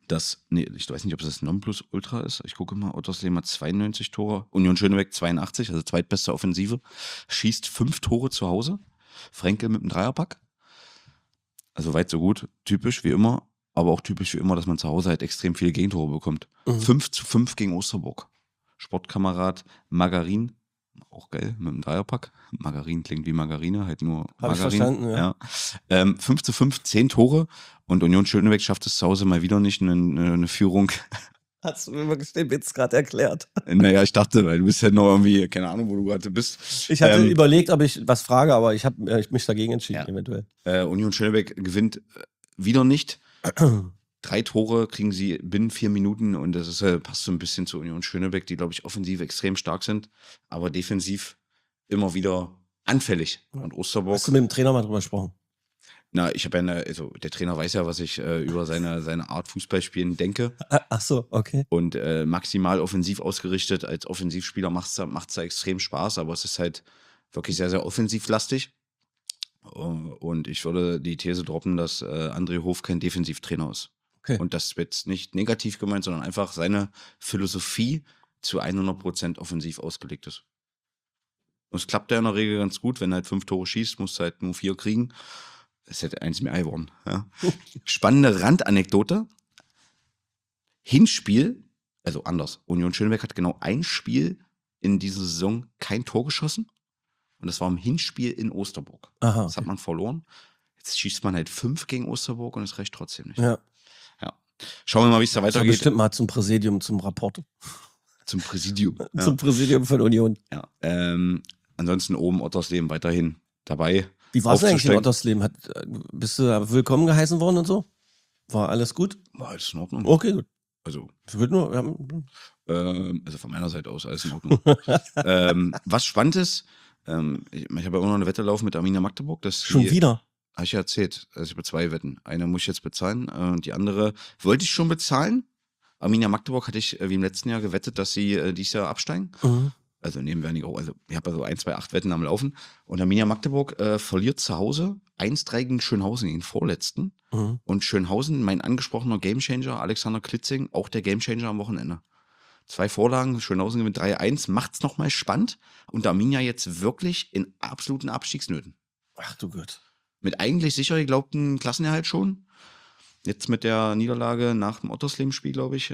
ich weiß nicht, ob das Nonplusultra ist. Ich gucke mal, Ottersleben hat 92 Tore, Union Schönebeck 82, also zweitbeste Offensive. Schießt 5 Tore zu Hause. Frenkel mit einem Dreierpack. Also weit so gut. Typisch wie immer. Aber auch typisch wie immer, dass man zu Hause halt extrem viele Gegentore bekommt. 5-5 gegen Osterburg. Sportkamerad Margarin, auch geil, mit einem Dreierpack. Margarin klingt wie Margarine, halt nur Hab ich Margarin. verstanden, ja. 5-5, 10 Tore. Und Union Schönebeck schafft es zu Hause mal wieder nicht, eine Führung. Hast du mir wirklich den Witz gerade erklärt? Naja, ich dachte, weil du bist ja noch irgendwie, keine Ahnung, wo du gerade bist. Ich hatte überlegt, ob ich was frage, aber ich habe mich dagegen entschieden, eventuell. Union Schönebeck gewinnt wieder nicht. 3 Tore kriegen sie binnen 4 Minuten und das ist, passt so ein bisschen zu Union Schönebeck, die, glaube ich, offensiv extrem stark sind, aber defensiv immer wieder anfällig. Und Osterburg. Hast du mit dem Trainer mal drüber gesprochen? Na, ich habe also der Trainer weiß ja, was ich über seine Art Fußballspielen denke. Ach so, okay. Und maximal offensiv ausgerichtet. Als Offensivspieler macht's da extrem Spaß, aber es ist halt wirklich sehr, sehr offensivlastig. Und ich würde die These droppen, dass André Hof kein Defensivtrainer ist. Okay. Und das wird nicht negativ gemeint, sondern einfach seine Philosophie zu 100% offensiv ausgelegt ist. Und es klappt ja in der Regel ganz gut. Wenn du halt 5 Tore schießt, musst du halt nur 4 kriegen. Das hätte 1 mehr geworden. Ja. Spannende Randanekdote. Hinspiel, also anders. Union Schönebeck hat genau ein Spiel in dieser Saison kein Tor geschossen. Und das war im Hinspiel in Osterburg. Aha, Das hat man verloren. Jetzt schießt man halt 5 gegen Osterburg und es reicht trotzdem nicht. Ja. Schauen wir mal, wie es da Das war weitergeht. bestimmt mal zum Präsidium, zum Rapport. Zum Präsidium. Ja. Zum Präsidium von Union. Ja. Ansonsten oben Ottersleben weiterhin dabei. Wie war es eigentlich in aufzusteigen. Ottersleben? Bist du da willkommen geheißen worden und so? War alles gut? War alles in Ordnung. Okay, gut. Also, Ich würde nur, also von meiner Seite aus alles in Ordnung. Was spannend ist, ich habe ja immer noch eine Wette laufen mit Arminia Magdeburg. schon wieder. Habe ich ja erzählt. Also ich habe 2 Wetten. Eine muss ich jetzt bezahlen und die andere wollte ich schon bezahlen. Arminia Magdeburg hatte ich wie im letzten Jahr gewettet, dass sie dieses Jahr absteigen. Mhm. Also nebenwertig auch. Also ich habe also 1, 2, 8 Wetten am Laufen. Und Arminia Magdeburg verliert zu Hause 1-3 gegen Schönhausen, den vorletzten. Mhm. Und Schönhausen, mein angesprochener Gamechanger, Alexander Klitzing, auch der Gamechanger am Wochenende. 2 Vorlagen, Schönhausen gewinnt 3-1, macht's nochmal spannend. Und Arminia jetzt wirklich in absoluten Abstiegsnöten. Ach du Gott. Mit eigentlich sicher geglaubten Klassenerhalt schon. Jetzt mit der Niederlage nach dem Ottersleben-Spiel, glaube ich.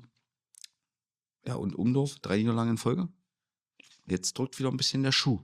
Ja, und Umdorf, 3 Niederlagen in Folge. Jetzt drückt wieder ein bisschen der Schuh.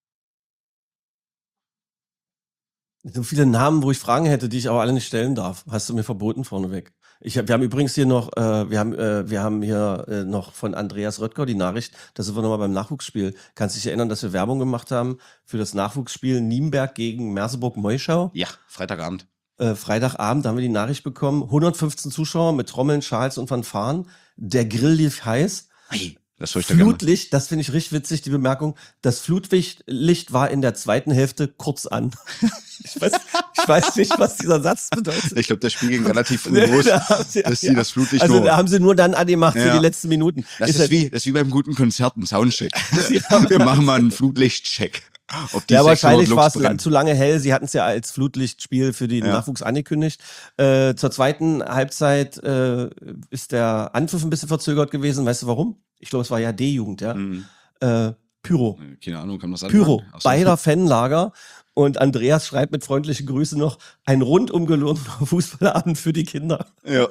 So viele Namen, wo ich Fragen hätte, die ich aber alle nicht stellen darf. Hast du mir verboten vorneweg. Wir haben übrigens hier noch, wir haben hier noch von Andreas Röttger die Nachricht, da sind wir nochmal beim Nachwuchsspiel. Kannst du dich erinnern, dass wir Werbung gemacht haben für das Nachwuchsspiel Nienberg gegen Merseburg-Meuschau? Ja, Freitagabend. Freitagabend haben wir die Nachricht bekommen, 115 Zuschauer mit Trommeln, Schals und Fanfaren. Der Grill lief heiß. Hey, das höre ich da gerne. Flutlicht, das finde ich richtig witzig, die Bemerkung. Das Flutlicht war in der zweiten Hälfte kurz an. Ich weiß nicht, was dieser Satz bedeutet. Ich glaube, das Spiel ging relativ früh los, dass sie das Flutlicht Also nur... da haben sie nur dann angemacht für Ja. die letzten Minuten. Das ist wie beim guten Konzert, ein Soundcheck. Wir machen mal einen Flutlichtcheck. Ob die Ja, 600 wahrscheinlich Lux war es brennen. zu lange hell. Sie hatten es ja als Flutlichtspiel für den Ja. Nachwuchs angekündigt. Zur zweiten Halbzeit ist der Anpfiff ein bisschen verzögert gewesen. Weißt du warum? Ich glaube, es war ja D-Jugend, ja. Mhm. Pyro. Keine Ahnung, kann man das Pyro. anfangen? Ach so. Beider Fanlager. Und Andreas schreibt mit freundlichen Grüßen noch, ein rundum gelungener Fußballabend für die Kinder. Ja.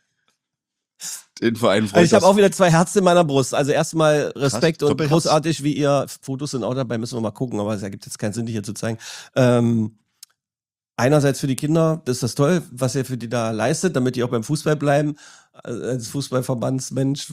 Den Verein Also freut ich habe das. auch wieder 2 Herzen in meiner Brust. Also erstmal Respekt und Doppelherz. großartig, wie ihr, Fotos sind auch dabei, müssen wir mal gucken, aber es ergibt jetzt keinen Sinn, die hier zu zeigen. Einerseits für die Kinder, das ist das toll, was ihr für die da leistet, damit die auch beim Fußball bleiben. Als Fußballverbandsmensch.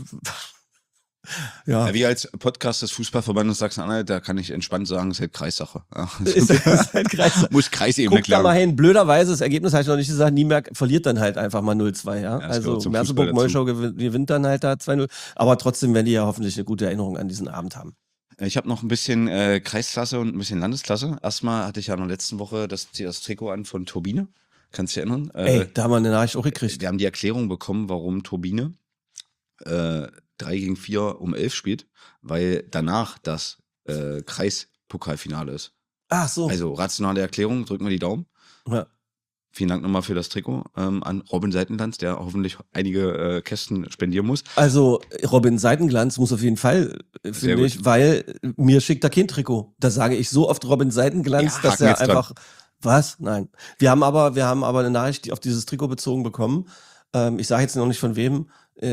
Ja. Ja, wir als Podcast des Fußballverbandes Sachsen-Anhalt, da kann ich entspannt sagen, es ist halt Kreissache. Ja. Ist halt Kreis. Muss Kreisebene Guck da mal klar. hin. Blöderweise, das Ergebnis habe ich noch nicht gesagt, Nienberg verliert dann halt einfach mal 0-2. Ja? das Also gehört zum Merseburg-Meuschau gewinnt dann halt da 2-0. Aber trotzdem werden die ja hoffentlich eine gute Erinnerung an diesen Abend haben. Ich habe noch ein bisschen Kreisklasse und ein bisschen Landesklasse. Erstmal hatte ich ja in der letzten Woche das Trikot an von Turbine. Kannst du dich erinnern? Ey, da haben wir eine Nachricht auch gekriegt. Wir haben die Erklärung bekommen, warum Turbine 3 gegen 4 um 11 spielt, weil danach das Kreispokalfinale ist. Ach so. Also rationale Erklärung, drücken wir die Daumen. Ja. Vielen Dank nochmal für das Trikot an Robin Seitenglanz, der hoffentlich einige Kästen spendieren muss. Also Robin Seitenglanz muss auf jeden Fall, finde ich, weil mir schickt er kein Trikot. Da sage ich so oft Robin Seitenglanz, dass er einfach... Was? Nein. Wir haben aber eine Nachricht auf dieses Trikot bezogen bekommen. Ich sage jetzt noch nicht von wem.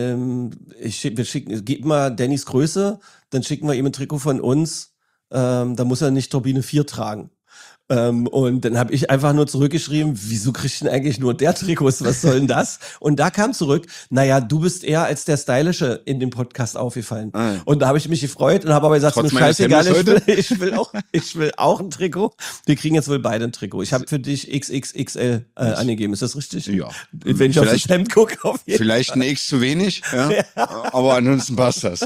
Gib mal Dannys Größe, dann schicken wir ihm ein Trikot von uns. Da muss er nicht Turbine 4 tragen. Und dann habe ich einfach nur zurückgeschrieben, wieso kriegst du denn eigentlich nur der Trikots, was soll denn das? Und da kam zurück, naja, du bist eher als der Stylische in dem Podcast aufgefallen. Und da habe ich mich gefreut und habe aber gesagt, mir scheißegal, ich will auch ein Trikot. Wir kriegen jetzt wohl beide ein Trikot. Ich habe für dich XXXL angegeben, ist das richtig? Ja. Wenn ich auf das Hemd gucke, auf jeden Vielleicht Fall. ein X zu wenig, ja. Aber ansonsten passt das.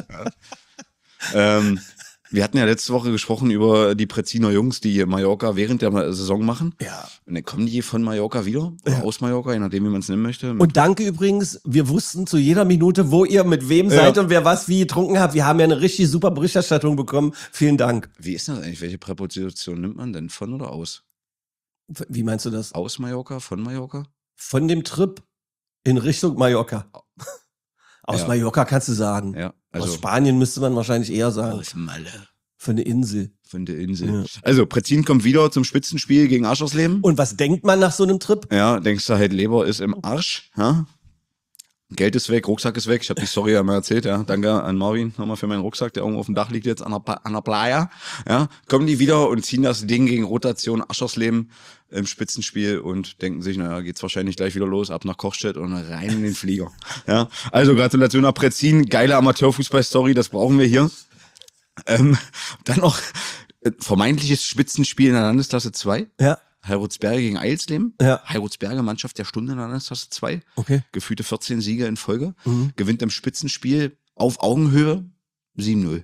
Wir hatten ja letzte Woche gesprochen über die Preziner Jungs, die Mallorca während der Saison machen. Ja. Und dann kommen die von Mallorca wieder, oder aus Mallorca, je nachdem, wie man es nennen möchte. Und danke übrigens, wir wussten zu jeder Minute, wo ihr mit wem seid und wer was wie getrunken habt. Wir haben ja eine richtig super Berichterstattung bekommen. Vielen Dank. Wie ist das eigentlich? Welche Präposition nimmt man denn? Von oder aus? Wie meinst du das? Aus Mallorca? Von Mallorca? Von dem Trip in Richtung Mallorca. Aus Mallorca kannst du sagen. Ja. Also aus Spanien müsste man wahrscheinlich eher sagen. Aus Malle. Von der Insel. Von der Insel. Ja. Also, Prezin kommt wieder zum Spitzenspiel gegen Aschersleben. Und was denkt man nach so einem Trip? Ja, denkst du halt, Leber ist im Arsch. Ja? Geld ist weg, Rucksack ist weg. Ich habe die Story ja mal erzählt. Ja. Danke an Marvin nochmal für meinen Rucksack, der irgendwo auf dem Dach liegt jetzt an der Playa. Ja. Kommen die wieder und ziehen das Ding gegen Rotation Aschersleben im Spitzenspiel und denken sich, naja, geht's wahrscheinlich gleich wieder los, ab nach Kochstedt und rein in den Flieger. Ja. Also Gratulation nach Prezin, geile Amateurfußball-Story, das brauchen wir hier. Dann noch vermeintliches Spitzenspiel in der Landesklasse 2. Ja. Heirutsberge gegen Eilsleben. Ja. Heirutsberge, Mannschaft der Stunde in der Landesklasse 2. Okay. Gefühlte 14 Siege in Folge. Gewinnt im Spitzenspiel auf Augenhöhe 7-0.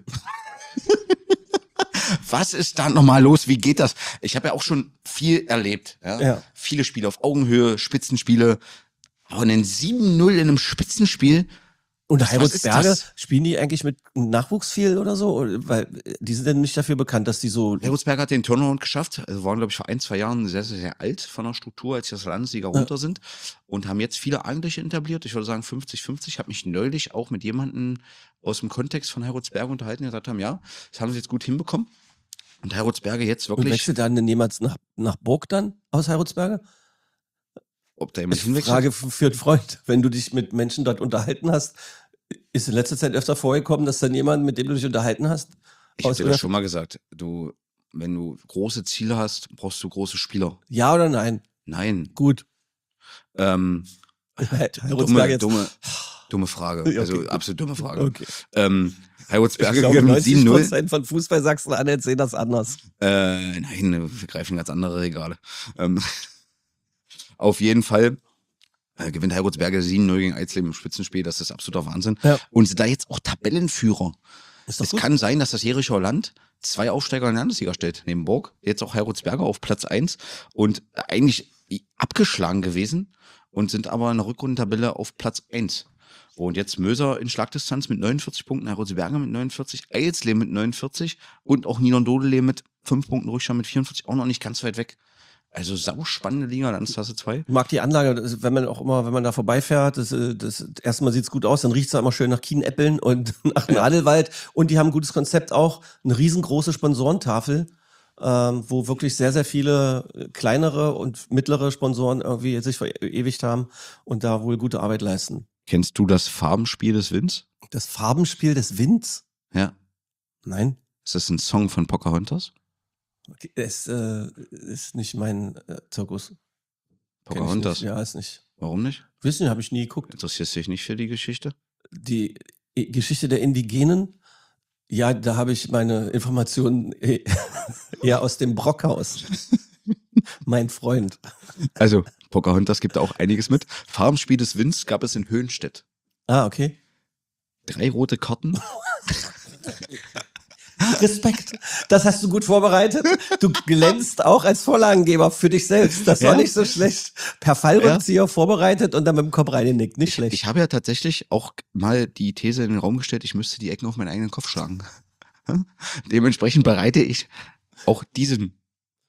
Was ist da nochmal los? Wie geht das? Ich habe ja auch schon viel erlebt. Ja? Viele Spiele auf Augenhöhe, Spitzenspiele. Aber ein 7-0 in einem Spitzenspiel. Und Heirutsberge, spielen die eigentlich mit Nachwuchs viel oder so? Weil die sind denn nicht dafür bekannt, dass die so... Heirutsberge hat den Turnaround geschafft. Also waren, glaube ich, vor 1-2 Jahren sehr, sehr, sehr alt von der Struktur, als sie aus der Landesliga runter sind. Und haben jetzt viele Eigentliche etabliert. Ich würde sagen 50-50. Ich habe mich neulich auch mit jemandem aus dem Kontext von Heirutsberge unterhalten, die gesagt haben, ja, das haben sie jetzt gut hinbekommen. Und Heirutsberge jetzt wirklich... Und wechselt dann jemand nach Burg dann aus Heirutsberge? Ob da jemand hinwechselt? Frage für einen Freund. Wenn du dich mit Menschen dort unterhalten hast, ist in letzter Zeit öfter vorgekommen, dass dann jemand, mit dem du dich unterhalten hast? Ich habe dir das schon mal gesagt. Wenn du große Ziele hast, brauchst du große Spieler. Ja oder nein? Nein. Gut. Dumme Frage. Okay, also gut. absolut dumme Frage. Okay. Heirutsberge Ich glaube, gewinnt 7-0. 90% von Fußball Sachsen-Anhalt sehen das anders. Nein, wir greifen ganz andere Regale. Auf jeden Fall gewinnt Heirutsberge 7-0 gegen Eilsleben im Spitzenspiel. Das ist absoluter Wahnsinn. Ja. Und sind da jetzt auch Tabellenführer. Ist doch Es gut. kann sein, dass das Jerichower Land 2 Aufsteiger in der Landesliga stellt. Neben Burg, jetzt auch Heirutsberge auf Platz 1 und eigentlich abgeschlagen gewesen und sind aber in der Rückrundentabelle auf Platz 1. Und jetzt Möser in Schlagdistanz mit 49 Punkten, Heirutsberge mit 49, Eilsleben mit 49 und auch Niedern-Dodeleben mit 5 Punkten Rückstand mit 44, auch noch nicht ganz weit weg. Also sauspannende Liga, Landesklasse 2. Ich mag die Anlage, wenn man da vorbeifährt, das erstmal sieht's gut aus, dann riecht's da immer schön nach Kienäppeln und nach Nadelwald. Und die haben ein gutes Konzept auch, eine riesengroße Sponsorentafel, wo wirklich sehr, sehr viele kleinere und mittlere Sponsoren irgendwie sich verewigt haben und da wohl gute Arbeit leisten. Kennst du das Farbenspiel des Winds? Das Farbenspiel des Winds? Ja. Nein. Ist das ein Song von Pocahontas? Okay, es ist nicht mein Zirkus. Pocahontas? Nicht. Ja, ist nicht. Warum nicht? Wissen, habe ich nie geguckt. Interessierst du dich nicht für die Geschichte? Die Geschichte der Indigenen, ja, da habe ich meine Informationen eher aus dem Brockhaus. Mein Freund. Also, Pocahontas gibt da auch einiges mit. Farbenspiel des Winds gab es in Höhenstedt. Ah, okay. 3 rote Karten. Respekt. Das hast du gut vorbereitet. Du glänzt auch als Vorlagengeber für dich selbst. Das war nicht so schlecht. Per Fallrückzieher vorbereitet und dann mit dem Kopf reingenickt. Nicht schlecht. Ich habe ja tatsächlich auch mal die These in den Raum gestellt, ich müsste die Ecken auf meinen eigenen Kopf schlagen. Dementsprechend bereite ich auch diesen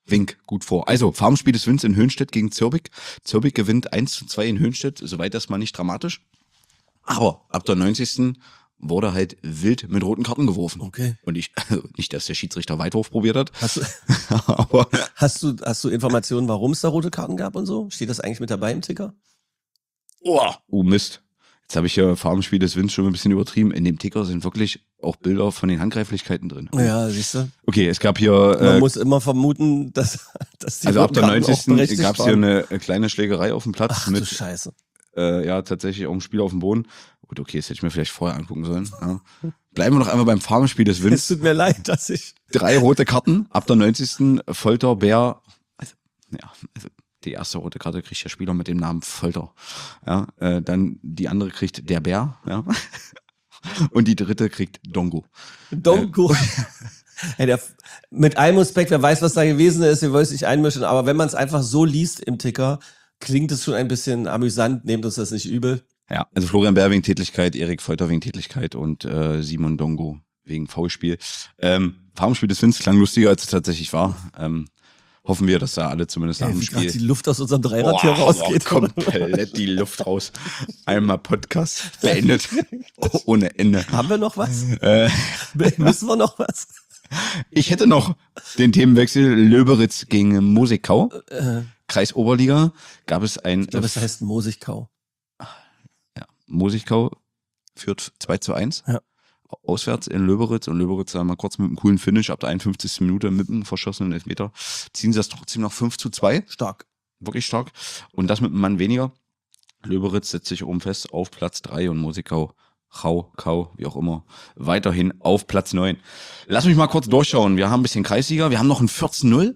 Wink gut vor. Also, Farmspiel des Wins in Höhnstedt gegen Zürbich. Zürbich gewinnt 1:2 in Höhnstedt, soweit erstmal nicht dramatisch. Aber ab der 90. wurde halt wild mit roten Karten geworfen. Okay. Und nicht, dass der Schiedsrichter Weitwurf probiert hat. Aber hast du Informationen, warum es da rote Karten gab und so? Steht das eigentlich mit dabei im Ticker? Oh Mist. Jetzt habe ich ja Farbenspiel des Wins schon ein bisschen übertrieben. In dem Ticker sind wirklich auch Bilder von den Handgreiflichkeiten drin. Ja, siehst du. Okay, es gab hier... Man muss immer vermuten, dass die also ab der 90. gab es hier eine kleine Schlägerei auf dem Platz. Ach, mit du Scheiße. Ja, tatsächlich auch ein Spiel auf dem Boden. Gut, okay, das hätte ich mir vielleicht vorher angucken sollen. Ja. Bleiben wir noch einmal beim Farbenspiel des Wins. Es tut mir leid, dass ich... 3 rote Karten, ab der 90. Folter, Bär. Also die erste rote Karte kriegt der Spieler mit dem Namen Folter. Ja, dann die andere kriegt der Bär. Ja. Und die dritte kriegt Dongo. Dongo. Hey, mit allem Respekt, wer weiß, was da gewesen ist, wir wollen es nicht einmischen, aber wenn man es einfach so liest im Ticker, klingt es schon ein bisschen amüsant, nehmt uns das nicht übel. Ja, also Florian Bär wegen Tätlichkeit, Erik Folter wegen Tätlichkeit und Simon Dongo wegen Foulspiel. Farbenspiel des Wins klang lustiger, als es tatsächlich war. Hoffen wir, dass da alle zumindest nach dem Spiel... die Luft aus unserem Dreirad hier rausgeht. Komplett die Luft raus. Einmal Podcast beendet. Ohne Ende. Haben wir noch was? Müssen wir noch was? Ich hätte noch den Themenwechsel Löberitz gegen Mosigkau. Kreis Oberliga gab es ein... Ich glaube, es heißt Mosigkau. Ja, Mosigkau führt 2:1. Ja. Auswärts in Löberitz und Löberitz mal kurz mit einem coolen Finish ab der 51. Minute mit einem verschossenen Elfmeter ziehen sie das trotzdem noch 5:2. Stark. Wirklich stark. Und das mit einem Mann weniger. Löberitz setzt sich oben fest auf Platz 3 und Mosigkau, Kau, wie auch immer, weiterhin auf Platz 9. Lass mich mal kurz durchschauen. Wir haben ein bisschen Kreissieger. Wir haben noch ein 14-0.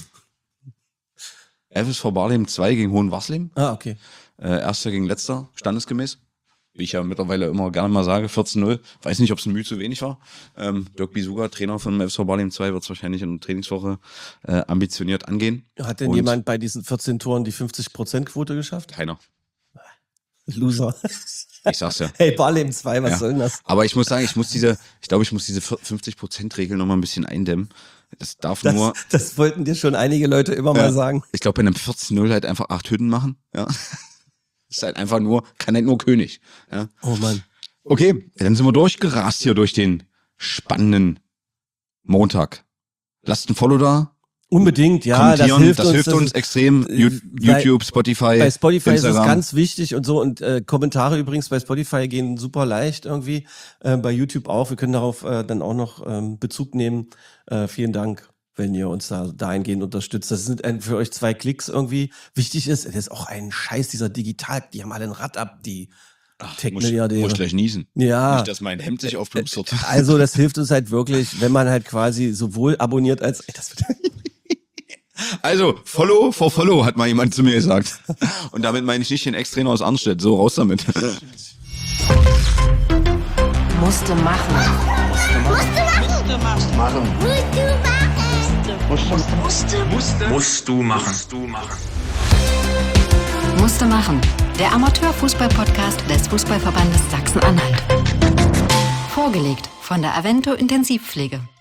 FSV Barleben 2 gegen Hohenwassleben. Ah, okay. Erster gegen letzter, standesgemäß. Wie ich ja mittlerweile immer gerne mal sage, 14-0. Weiß nicht, ob es ein Mühe zu wenig war. Dirk Bisuga, Trainer von FSV Barleben 2, wird es wahrscheinlich in der Trainingswoche ambitioniert angehen. Hat denn jemand bei diesen 14 Toren die 50%-Quote geschafft? Keiner. Loser. Ich sag's ja. Hey, Barleben 2, was soll denn das? Aber ich muss sagen, ich muss diese 50%-Regel noch mal ein bisschen eindämmen. Das wollten dir schon einige Leute immer mal sagen. Ich glaube, bei einem 14-0 halt einfach 8 Hütten machen. Ja. Ist halt einfach kann halt nur König. Ja. Oh Mann. Okay, dann sind wir durchgerast hier durch den spannenden Montag. Lasst ein Follow da. Unbedingt, ja. Das hilft uns extrem. YouTube, Spotify. Bei Spotify Instagram. ist es ganz wichtig und so. Und Kommentare übrigens bei Spotify gehen super leicht irgendwie. Bei YouTube auch. Wir können darauf dann auch noch Bezug nehmen. Vielen Dank, wenn ihr uns da dahingehend unterstützt. Das sind für euch 2 Klicks irgendwie. Wichtig ist, das ist auch ein Scheiß dieser Digital. Die haben alle ein Rad ab, die Tech-Milliardäre. Muss gleich niesen. Ja. Nicht, dass mein Hemd sich aufblustert. Also das hilft uns halt wirklich, wenn man halt quasi sowohl abonniert als... Also, Follow for Follow, hat mal jemand zu mir gesagt. Und damit meine ich nicht den Ex-Trainer aus Arnstedt. So, raus damit. Musste machen. Musst du machen. Musste machen. Der Amateurfußball-Podcast des Fußballverbandes Sachsen-Anhalt. Vorgelegt von der Avento Intensivpflege.